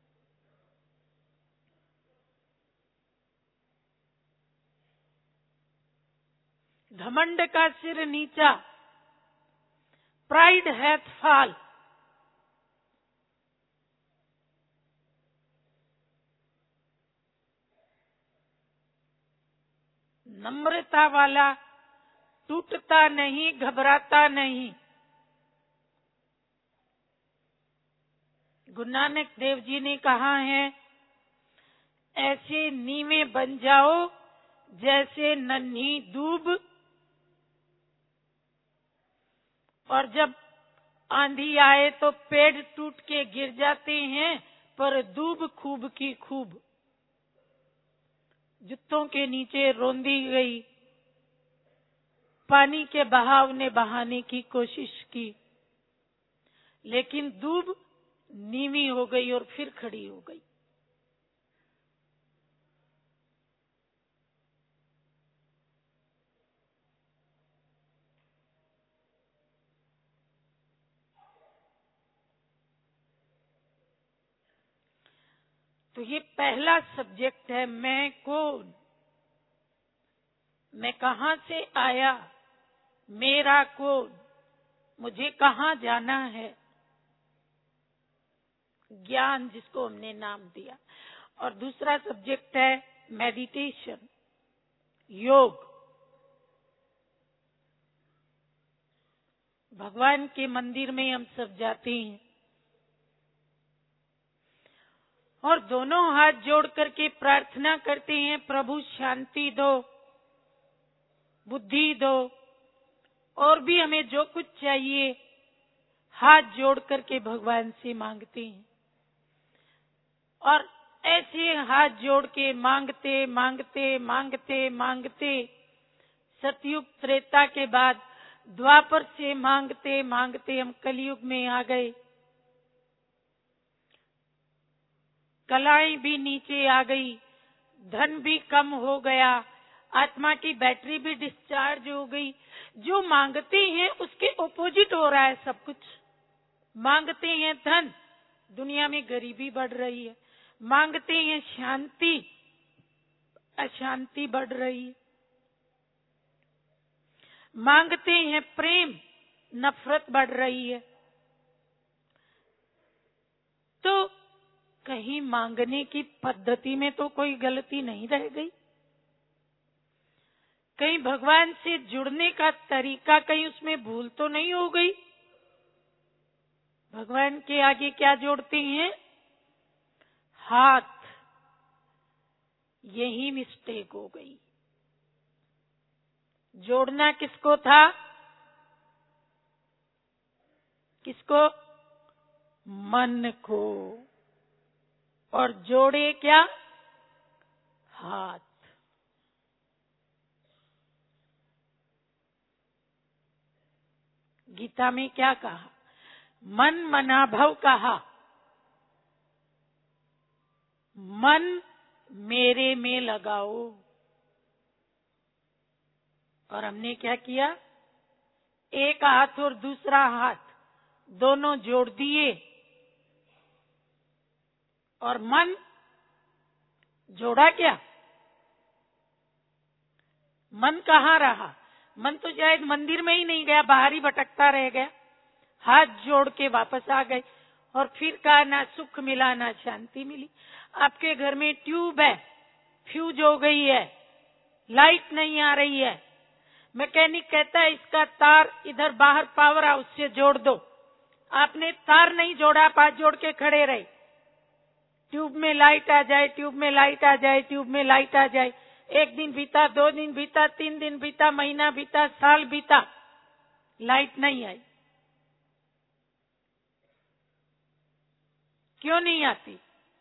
घमंड का सिर नीचा, प्राइड हैथ फॉल। नम्रता वाला टूटता नहीं, घबराता नहीं। गुरु नानक देव जी ने कहा है, ऐसे नीवे बन जाओ जैसे नन्ही दूब, और जब आंधी आए तो पेड़ टूट के गिर जाते हैं, पर दूब खूब की खूब जूतों के नीचे रौंदी गई। पानी के बहाव ने बहाने की कोशिश की, लेकिन दूब नीवी हो गई और फिर खड़ी हो गई। तो ये पहला सब्जेक्ट है, मैं कौन, मैं कहां से आया, मेरा कौन, मुझे कहां जाना है। ज्ञान, जिसको हमने नाम दिया। और दूसरा सब्जेक्ट है मेडिटेशन, योग। भगवान के मंदिर में हम सब जाते हैं और दोनों हाथ जोड़ करके प्रार्थना करते हैं, प्रभु शांति दो, बुद्धि दो, और भी हमें जो कुछ चाहिए हाथ जोड़ करके भगवान से मांगते हैं। और ऐसे हाथ जोड़ के मांगते मांगते मांगते मांगते सतयुग त्रेता के बाद द्वापर से मांगते मांगते हम कलयुग में आ गए। कलाएं भी नीचे आ गई, धन भी कम हो गया, आत्मा की बैटरी भी डिस्चार्ज हो गई। जो मांगते हैं उसके ऑपोजिट हो रहा है सब कुछ। मांगते हैं धन, दुनिया में गरीबी बढ़ रही है। मांगते हैं शांति, अशांति बढ़ रही है। मांगते हैं प्रेम, नफरत बढ़ रही है। तो कहीं मांगने की पद्धति में तो कोई गलती नहीं रह गई? कहीं भगवान से जुड़ने का तरीका, कहीं उसमें भूल तो नहीं हो गई? भगवान के आगे क्या जोड़ते हैं? हाथ। यही मिस्टेक हो गई। जोड़ना किसको था? किसको? मन को। और जोड़े क्या? हाथ। गीता में क्या कहा? मन मना भव कहा। मन मेरे में लगाओ। और हमने क्या किया? एक हाथ और दूसरा हाथ दोनों जोड़ दिए और मन जोड़ा क्या? मन कहाँ रहा? मन तो शायद मंदिर में ही नहीं गया, बाहर ही भटकता रह गया। हाथ जोड़ के वापस आ गए और फिर कहा ना सुख मिला ना शांति मिली। आपके घर में ट्यूब है, फ्यूज हो गई है, लाइट नहीं आ रही है, मैकेनिक कहता है इसका तार इधर बाहर पावर हाउस से जोड़ दो। आपने तार नहीं जोड़ा, आप हाथ जोड़ के खड़े रहे। ट्यूब में लाइट आ जाए, ट्यूब में लाइट आ जाए, ट्यूब में लाइट आ जाए। 1 दिन बीता, 2 दिन बीता, 3 दिन बीता, महीना बीता, साल बीता, लाइट नहीं आई। क्यों नहीं आती?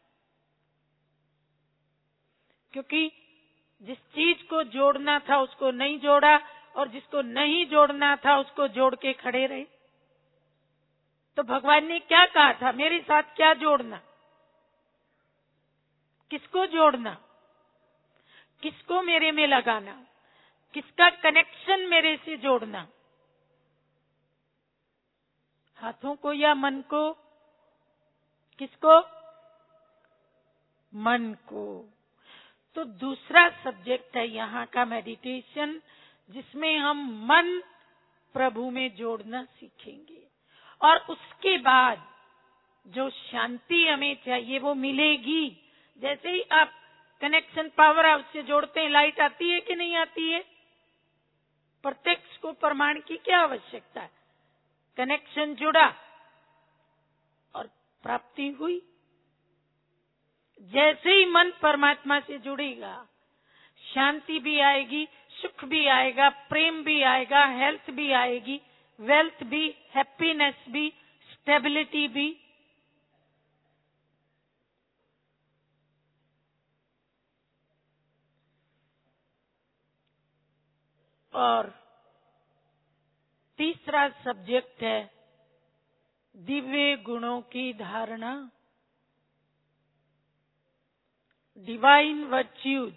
क्योंकि जिस चीज को जोड़ना था उसको नहीं जोड़ा और जिसको नहीं जोड़ना था उसको जोड़ के खड़े रहे। तो भगवान ने क्या कहा था? मेरे साथ क्या जोड़ना, किसको जोड़ना, किसको मेरे में लगाना, किसका कनेक्शन मेरे से जोड़ना, हाथों को या मन को? किसको? मन को। तो दूसरा सब्जेक्ट है यहाँ का मेडिटेशन, जिसमें हम मन प्रभु में जोड़ना सीखेंगे और उसके बाद जो शांति हमें चाहिए वो मिलेगी। जैसे ही आप कनेक्शन पावर हाउस से जोड़ते हैं, लाइट आती है कि नहीं आती है? प्रत्यक्ष को प्रमाण की क्या आवश्यकता है? कनेक्शन जुड़ा और प्राप्ति हुई। जैसे ही मन परमात्मा से जुड़ेगा, शांति भी आएगी, सुख भी आएगा, प्रेम भी आएगा, हेल्थ भी आएगी, वेल्थ भी, हैप्पीनेस भी, स्टेबिलिटी भी। और तीसरा सब्जेक्ट है दिव्य गुणों की धारणा, डिवाइन वर्च्यूज।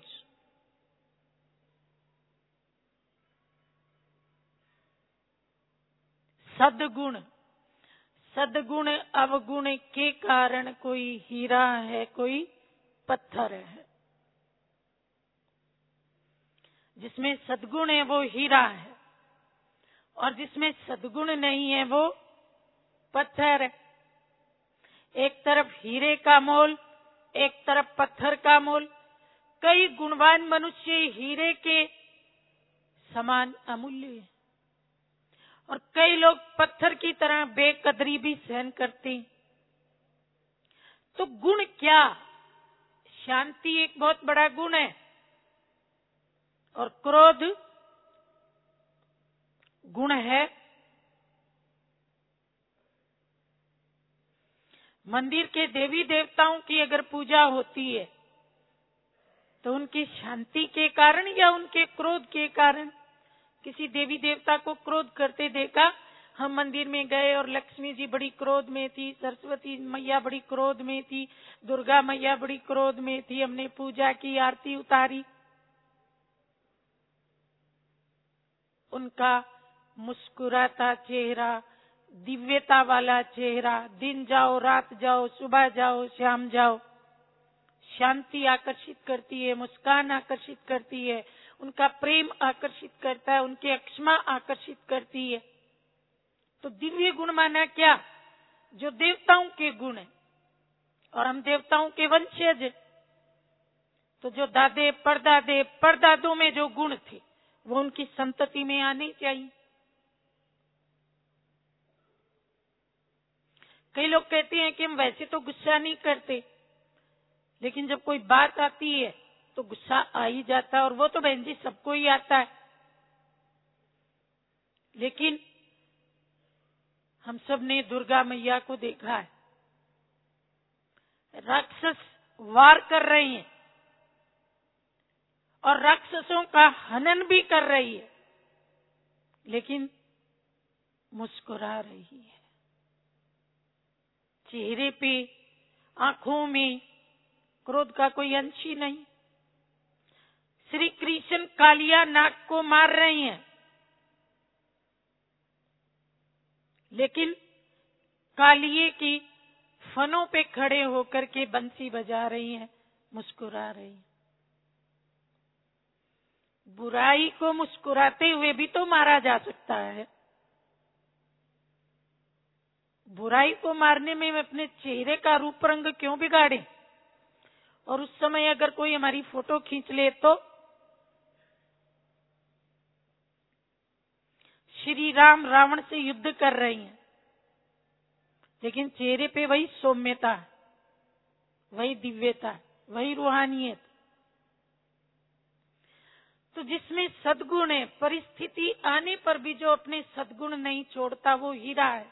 सद्गुण। सद्गुण अवगुण के कारण कोई हीरा है, कोई पत्थर है। जिसमें सद्गुण है वो हीरा है और जिसमें सद्गुण नहीं है वो पत्थर है। एक तरफ हीरे का मोल, एक तरफ पत्थर का मोल। कई गुणवान मनुष्य हीरे के समान अमूल्य है और कई लोग पत्थर की तरह बेकदरी भी सहन करते हैं। तो गुण क्या? शांति एक बहुत बड़ा गुण है और क्रोध गुण है। मंदिर के देवी देवताओं की अगर पूजा होती है तो उनकी शांति के कारण या उनके क्रोध के कारण? किसी देवी देवता को क्रोध करते देखा? हम मंदिर में गए और लक्ष्मी जी बड़ी क्रोध में थी, सरस्वती मैया बड़ी क्रोध में थी, दुर्गा मैया बड़ी क्रोध में थी, हमने पूजा की, आरती उतारी। उनका मुस्कुराता चेहरा, दिव्यता वाला चेहरा, दिन जाओ रात जाओ, सुबह जाओ शाम जाओ, शांति आकर्षित करती है, मुस्कान आकर्षित करती है, उनका प्रेम आकर्षित करता है, उनकी क्षमा आकर्षित करती है। तो दिव्य गुण माना क्या? जो देवताओं के गुण है और हम देवताओं के वंशज हैं। तो जो दादे परदादे परदादों में जो गुण थे वो उनकी संतति में आने चाहिए। कई लोग कहते हैं कि हम वैसे तो गुस्सा नहीं करते, लेकिन जब कोई बात आती है तो गुस्सा आ ही जाता है और वो तो बहन जी सबको ही आता है। लेकिन हम सब ने दुर्गा मैया को देखा है, राक्षस वार कर रही हैं और राक्षसों का हनन भी कर रही है, लेकिन मुस्कुरा रही है। चेहरे पे, आंखों में क्रोध का कोई अंश ही नहीं। श्री कृष्ण कालिया नाग को मार रही हैं, लेकिन कालिए की फनों पे खड़े होकर के बंसी बजा रही हैं, मुस्कुरा रही हैं। बुराई को मुस्कुराते हुए भी तो मारा जा सकता है। बुराई को मारने में अपने चेहरे का रूप रंग क्यों बिगाड़े? और उस समय अगर कोई हमारी फोटो खींच ले तो श्री राम रावण से युद्ध कर रही हैं, लेकिन चेहरे पे वही सौम्यता, वही दिव्यता, वही रूहानियत। तो जिसमें सद्गुण है, परिस्थिति आने पर भी जो अपने सद्गुण नहीं छोड़ता वो हीरा है।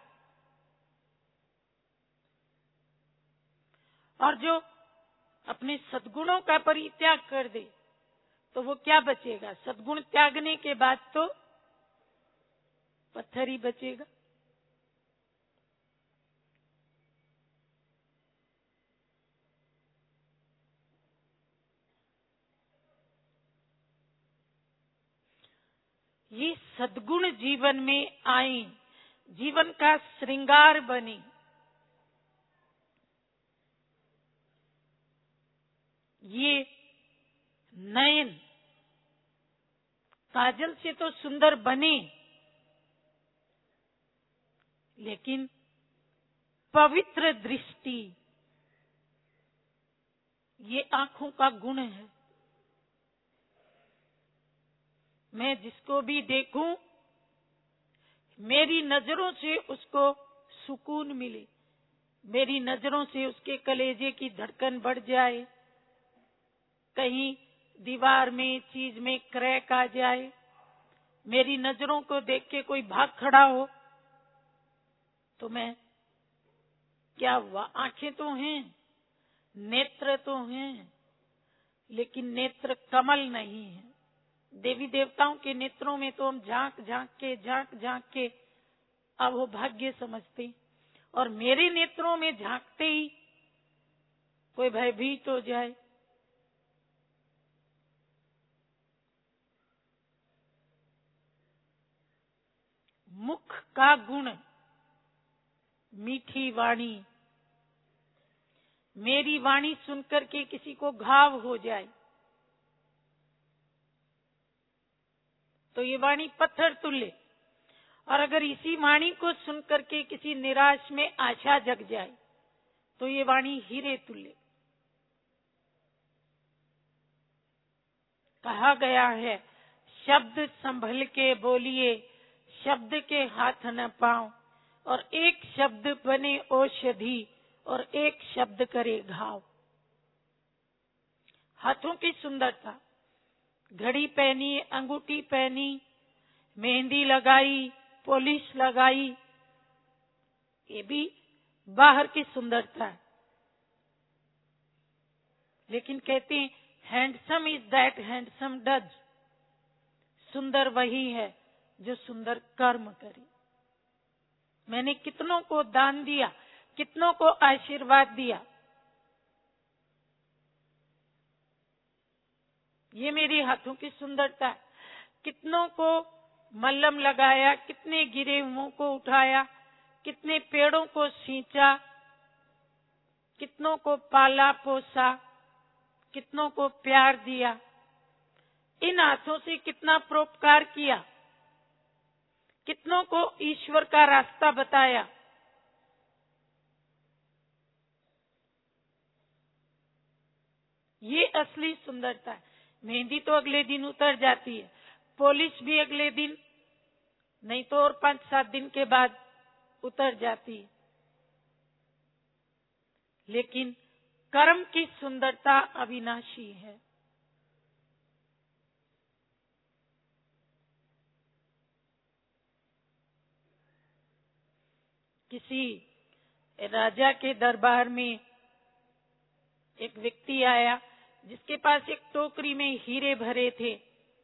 और जो अपने सद्गुणों का परित्याग कर दे तो वो क्या बचेगा? सद्गुण त्यागने के बाद तो पत्थर ही बचेगा। ये सद्गुण जीवन में आए, जीवन का श्रृंगार बने। ये नयन काजल से तो सुंदर बने, लेकिन पवित्र दृष्टि ये आंखों का गुण है। मैं जिसको भी देखूं, मेरी नजरों से उसको सुकून मिले, मेरी नजरों से उसके कलेजे की धड़कन बढ़ जाए, कहीं दीवार में चीज में क्रैक आ जाए, मेरी नजरों को देख के कोई भाग खड़ा हो तो मैं क्या हुआ? आंखें तो हैं, नेत्र तो हैं, लेकिन नेत्र कमल नहीं है। देवी देवताओं के नेत्रों में तो हम झांक झांक के अब वो भाग्य समझते, और मेरे नेत्रों में झांकते ही कोई भयभीत हो जाए। मुख का गुण मीठी वाणी, मेरी वाणी सुनकर के किसी को घाव हो जाए तो ये वाणी पत्थर तुल्य, और अगर इसी वाणी को सुनकर के किसी निराश में आशा जग जाए तो ये वाणी हीरे तुल्य। कहा गया है, शब्द संभल के बोलिए, शब्द के हाथ न पांव, और एक शब्द बने औषधि और एक शब्द करे घाव। हाथों की सुंदरता, घड़ी पहनी, अंगूठी पहनी, मेहंदी लगाई, पॉलिश लगाई, ये भी बाहर की सुंदरता है। लेकिन कहते हैं handsome is that handsome does, सुंदर वही है जो सुंदर कर्म करे। मैंने कितनों को दान दिया, कितनों को आशीर्वाद दिया, ये मेरे हाथों की सुंदरता है। कितनों को मल्लम लगाया, कितने गिरे हुओं को उठाया, कितने पेड़ों को सींचा, कितनों को पाला पोसा, कितनों को प्यार दिया, इन हाथों से कितना परोपकार किया, कितनों को ईश्वर का रास्ता बताया। ये असली सुंदरता है। मेहंदी तो अगले दिन उतर जाती है, पॉलिश भी अगले दिन, नहीं तो और 5-7 दिन के बाद उतर जाती है, लेकिन कर्म की सुंदरता अविनाशी है। किसी राजा के दरबार में एक व्यक्ति आया जिसके पास एक टोकरी में हीरे भरे थे,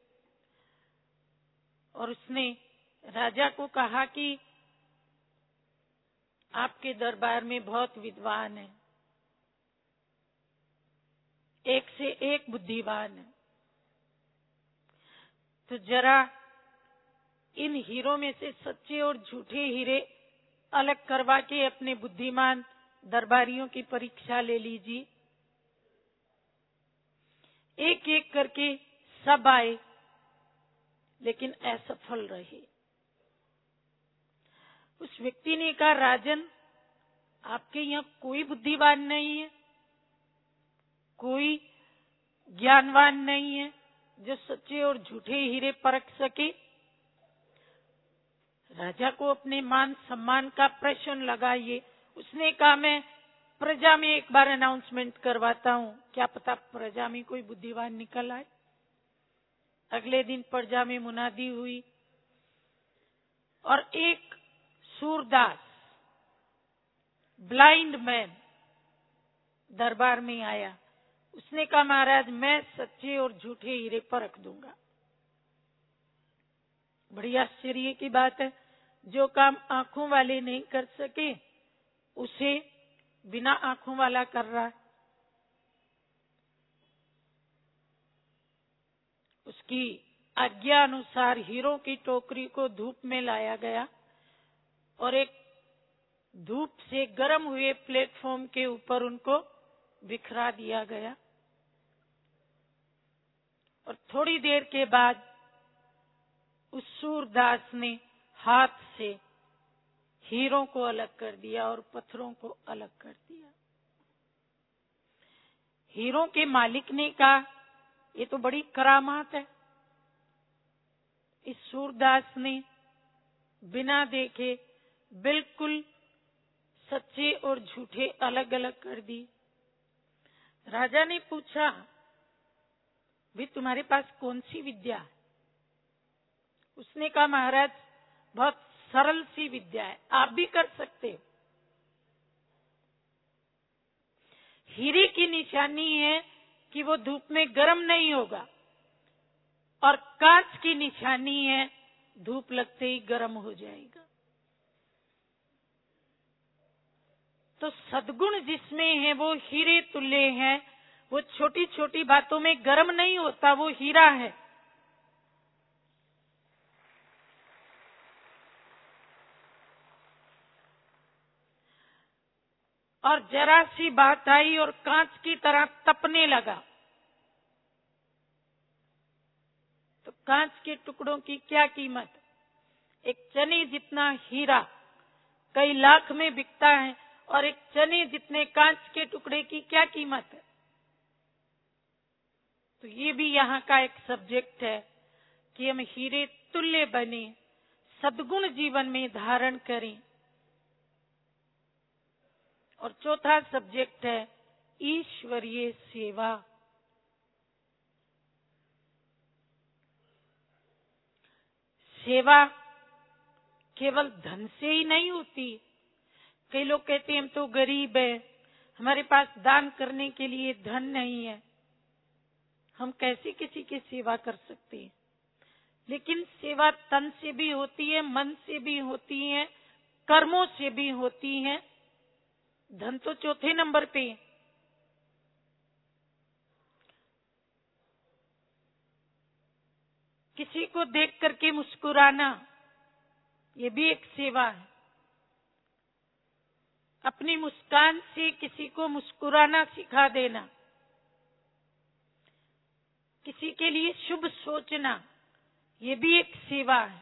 और उसने राजा को कहा कि आपके दरबार में बहुत विद्वान है, एक से एक बुद्धिमान है, तो जरा इन हीरों में से सच्चे और झूठे हीरे अलग करवा के अपने बुद्धिमान दरबारियों की परीक्षा ले लीजिए। एक एक करके सब आए, लेकिन असफल रहे। उस व्यक्ति ने कहा, राजन, आपके यहाँ कोई बुद्धिमान नहीं है, कोई ज्ञानवान नहीं है जो सच्चे और झूठे हीरे परख सके। राजा को अपने मान सम्मान का प्रश्न लगाइए। उसने कहा, मैं प्रजा में एक बार अनाउंसमेंट करवाता हूँ, क्या पता प्रजा में कोई बुद्धिमान निकल आए। अगले दिन प्रजा में मुनादी हुई और एक सूरदास, ब्लाइंड मैन, दरबार में आया। उसने कहा, महाराज, मैं सच्चे और झूठे हीरे परख दूंगा। बड़ी आश्चर्य की बात है, जो काम आंखों वाले नहीं कर सके उसे बिना आंखों वाला कर रहा है। उसकी आज्ञा अनुसार हीरों की टोकरी को धूप में लाया गया और एक धूप से गर्म हुए प्लेटफॉर्म के ऊपर उनको बिखरा दिया गया। और थोड़ी देर के बाद उस सूरदास ने हाथ से हीरों को अलग कर दिया और पत्थरों को अलग कर दिया। हीरों के मालिक ने कहा, ये तो बड़ी करामात है। इस सूरदास ने बिना देखे बिल्कुल सच्चे और झूठे अलग अलग कर दिए। राजा ने पूछा, भी तुम्हारे पास कौन सी विद्या है? उसने कहा, महाराज, बहुत सरल सी विद्या है, आप भी कर सकते हो। हीरे की निशानी है कि वो धूप में गर्म नहीं होगा, और कांच की निशानी है धूप लगते ही गर्म हो जाएगा। तो सद्गुण जिसमें है वो हीरे तुल्य है। वो छोटी छोटी बातों में गर्म नहीं होता, वो हीरा है। और जरा सी बात आई और कांच की तरह तपने लगा, तो कांच के टुकड़ों की क्या कीमत? एक चने जितना हीरा कई लाख में बिकता है, और एक चने जितने कांच के टुकड़े की क्या कीमत है? तो ये भी यहाँ का एक सब्जेक्ट है कि हम हीरे तुल्य बने, सद्गुण जीवन में धारण करें। और चौथा सब्जेक्ट है ईश्वरीय सेवा। सेवा केवल धन से ही नहीं होती। कई लोग कहते हैं हम तो गरीब हैं, हमारे पास दान करने के लिए धन नहीं है, हम कैसे किसी की सेवा कर सकते हैं? लेकिन सेवा तन से भी होती है, मन से भी होती है, कर्मों से भी होती है। धन तो चौथे नंबर पे है। किसी को देख करके मुस्कुराना, ये भी एक सेवा है। अपनी मुस्कान से किसी को मुस्कुराना सिखा देना, किसी के लिए शुभ सोचना, ये भी एक सेवा है।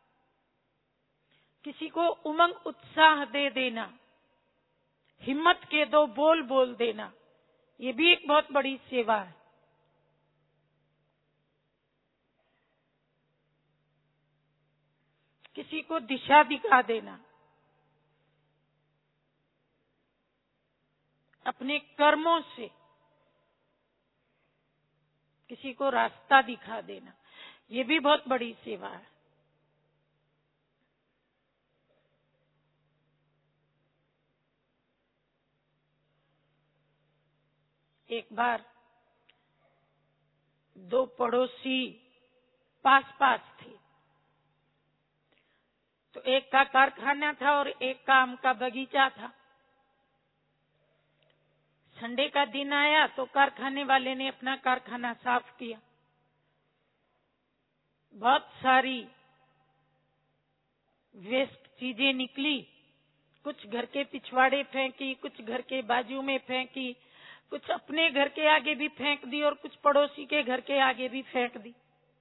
किसी को उमंग उत्साह दे देना, हिम्मत के दो बोल बोल देना, ये भी एक बहुत बड़ी सेवा है। किसी को दिशा दिखा देना, अपने कर्मों से किसी को रास्ता दिखा देना, ये भी बहुत बड़ी सेवा है। एक बार दो पड़ोसी पास पास थे, तो एक का कारखाना था और एक का आम का बगीचा था। संडे का दिन आया तो कारखाने वाले ने अपना कारखाना साफ किया। बहुत सारी वेस्ट चीजें निकली कुछ घर के पिछवाड़े फेंकी, कुछ घर के बाजू में फेंकी, कुछ अपने घर के आगे भी फेंक दी और कुछ पड़ोसी के घर के आगे भी फेंक दी।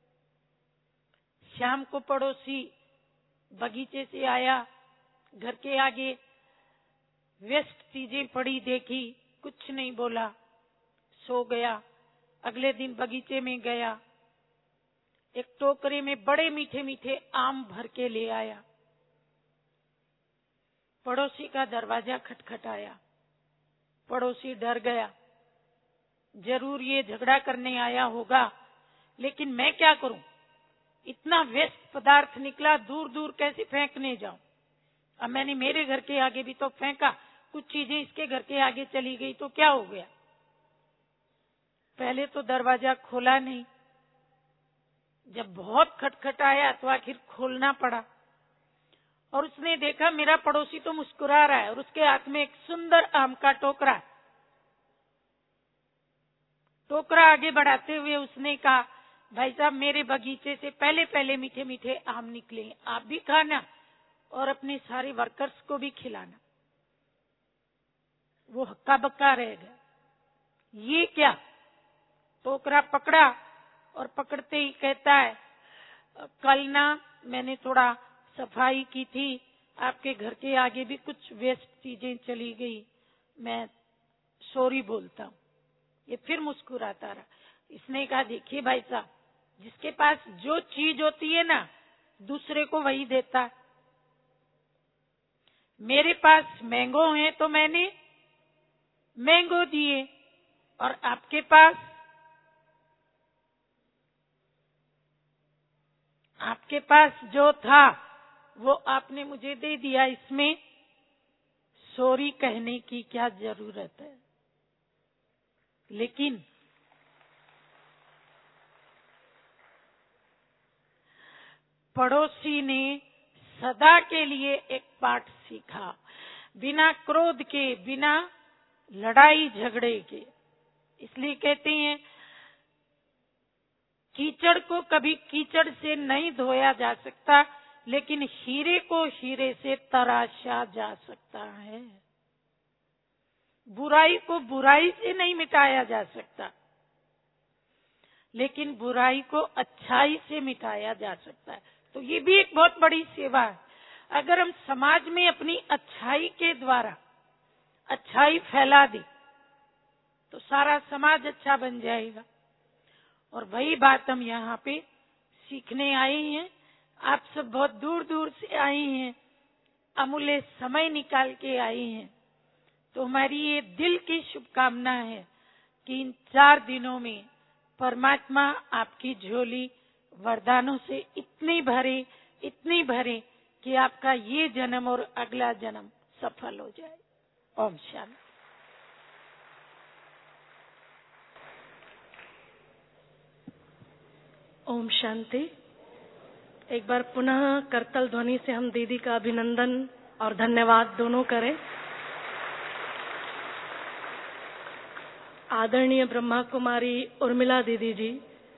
शाम को पड़ोसी बगीचे से आया, घर के आगे वेस्ट चीजें पड़ी देखी, कुछ नहीं बोला, सो गया। अगले दिन बगीचे में गया, एक टोकरे में बड़े मीठे मीठे आम भर के ले आया। पड़ोसी का दरवाजा खटखटाया, पड़ोसी डर गया, जरूर ये झगड़ा करने आया होगा, लेकिन मैं क्या करूं, इतना वेस्ट पदार्थ निकला, दूर दूर कैसे फेंकने जाऊं। अब मैंने मेरे घर के आगे भी तो फेंका, कुछ चीजें इसके घर के आगे चली गई तो क्या हो गया। पहले तो दरवाजा खोला नहीं, जब बहुत खटखटाया तो आखिर खोलना पड़ा और उसने देखा मेरा पड़ोसी तो मुस्कुरा रहा है और उसके हाथ में एक सुंदर आम का टोकरा। टोकरा आगे बढ़ाते हुए उसने कहा, भाई साहब मेरे बगीचे से पहले पहले मीठे मीठे आम निकले, आप भी खाना और अपने सारे वर्कर्स को भी खिलाना। वो हक्का बक्का रह गया, ये क्या। टोकरा पकड़ा और पकड़ते ही कहता है, कल ना मैंने थोड़ा सफाई की थी, आपके घर के आगे भी कुछ वेस्ट चीजें चली गई, मैं सॉरी बोलता हूँ। ये फिर मुस्कुराता रहा। इसने कहा, देखिए भाई साहब, जिसके पास जो चीज होती है ना, दूसरे को वही देता है। मेरे पास मैंगो है तो मैंने मैंगो दिए, और आपके पास जो था वो आपने मुझे दे दिया, इसमें सॉरी कहने की क्या जरूरत है। लेकिन पड़ोसी ने सदा के लिए एक पाठ सीखा, बिना क्रोध के, बिना लड़ाई झगड़े के। इसलिए कहते हैं, कीचड़ को कभी कीचड़ से नहीं धोया जा सकता, लेकिन हीरे को हीरे से तराशा जा सकता है। बुराई को बुराई से नहीं मिटाया जा सकता, लेकिन बुराई को अच्छाई से मिटाया जा सकता है। तो ये भी एक बहुत बड़ी सेवा है। अगर हम समाज में अपनी अच्छाई के द्वारा अच्छाई फैला दे तो सारा समाज अच्छा बन जाएगा। और वही बात हम यहाँ पे सीखने आए हैं। आप सब बहुत दूर दूर से आए हैं, अमूल्य समय निकाल के आए हैं। तो हमारी ये दिल की शुभकामना है कि इन 4 दिनों में परमात्मा आपकी झोली वरदानों से इतनी भरे कि आपका ये जन्म और अगला जन्म सफल हो जाए। ओम शांति। ओम शांति। एक बार पुनः करतल ध्वनि से हम दीदी का अभिनंदन और धन्यवाद दोनों करें। आदरणीय ब्रह्मा कुमारी उर्मिला दीदी जी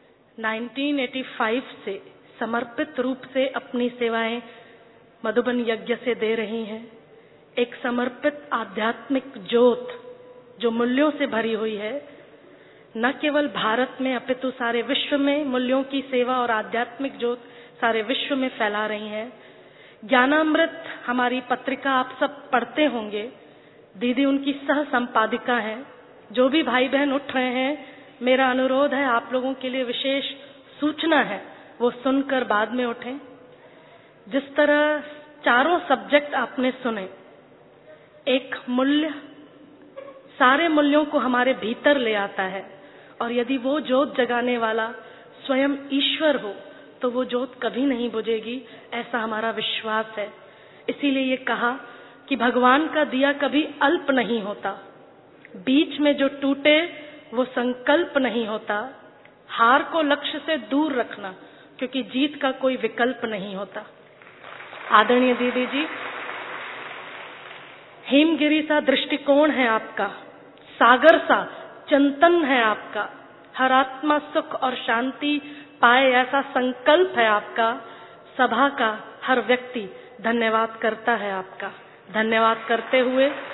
1985 से समर्पित रूप से अपनी सेवाएं मधुबन यज्ञ से दे रही हैं। एक समर्पित आध्यात्मिक ज्योत जो मूल्यों से भरी हुई है, न केवल भारत में अपितु सारे विश्व में मूल्यों की सेवा और आध्यात्मिक ज्योत सारे विश्व में फैला रही है। ज्ञानामृत हमारी पत्रिका आप सब पढ़ते होंगे, दीदी उनकी सह संपादिका हैं। जो भी भाई बहन उठ रहे हैं, मेरा अनुरोध है, आप लोगों के लिए विशेष सूचना है, वो सुनकर बाद में उठें। जिस तरह चारों सब्जेक्ट आपने सुने, एक मूल्य सारे मूल्यों को हमारे भीतर ले आता है, और यदि वो ज्योत जगाने वाला स्वयं ईश्वर हो तो वो ज्योत कभी नहीं बुझेगी, ऐसा हमारा विश्वास है। इसीलिए ये कहा कि भगवान का दिया कभी अल्प नहीं होता, बीच में जो टूटे वो संकल्प नहीं होता। हार को लक्ष्य से दूर रखना, क्योंकि जीत का कोई विकल्प नहीं होता। आदरणीय दीदी जी, हिमगिरी सा दृष्टिकोण है आपका, सागर सा चिंतन है आपका, हर आत्मा सुख और शांति पाए ऐसा संकल्प है आपका। सभा का हर व्यक्ति धन्यवाद करता है आपका। धन्यवाद करते हुए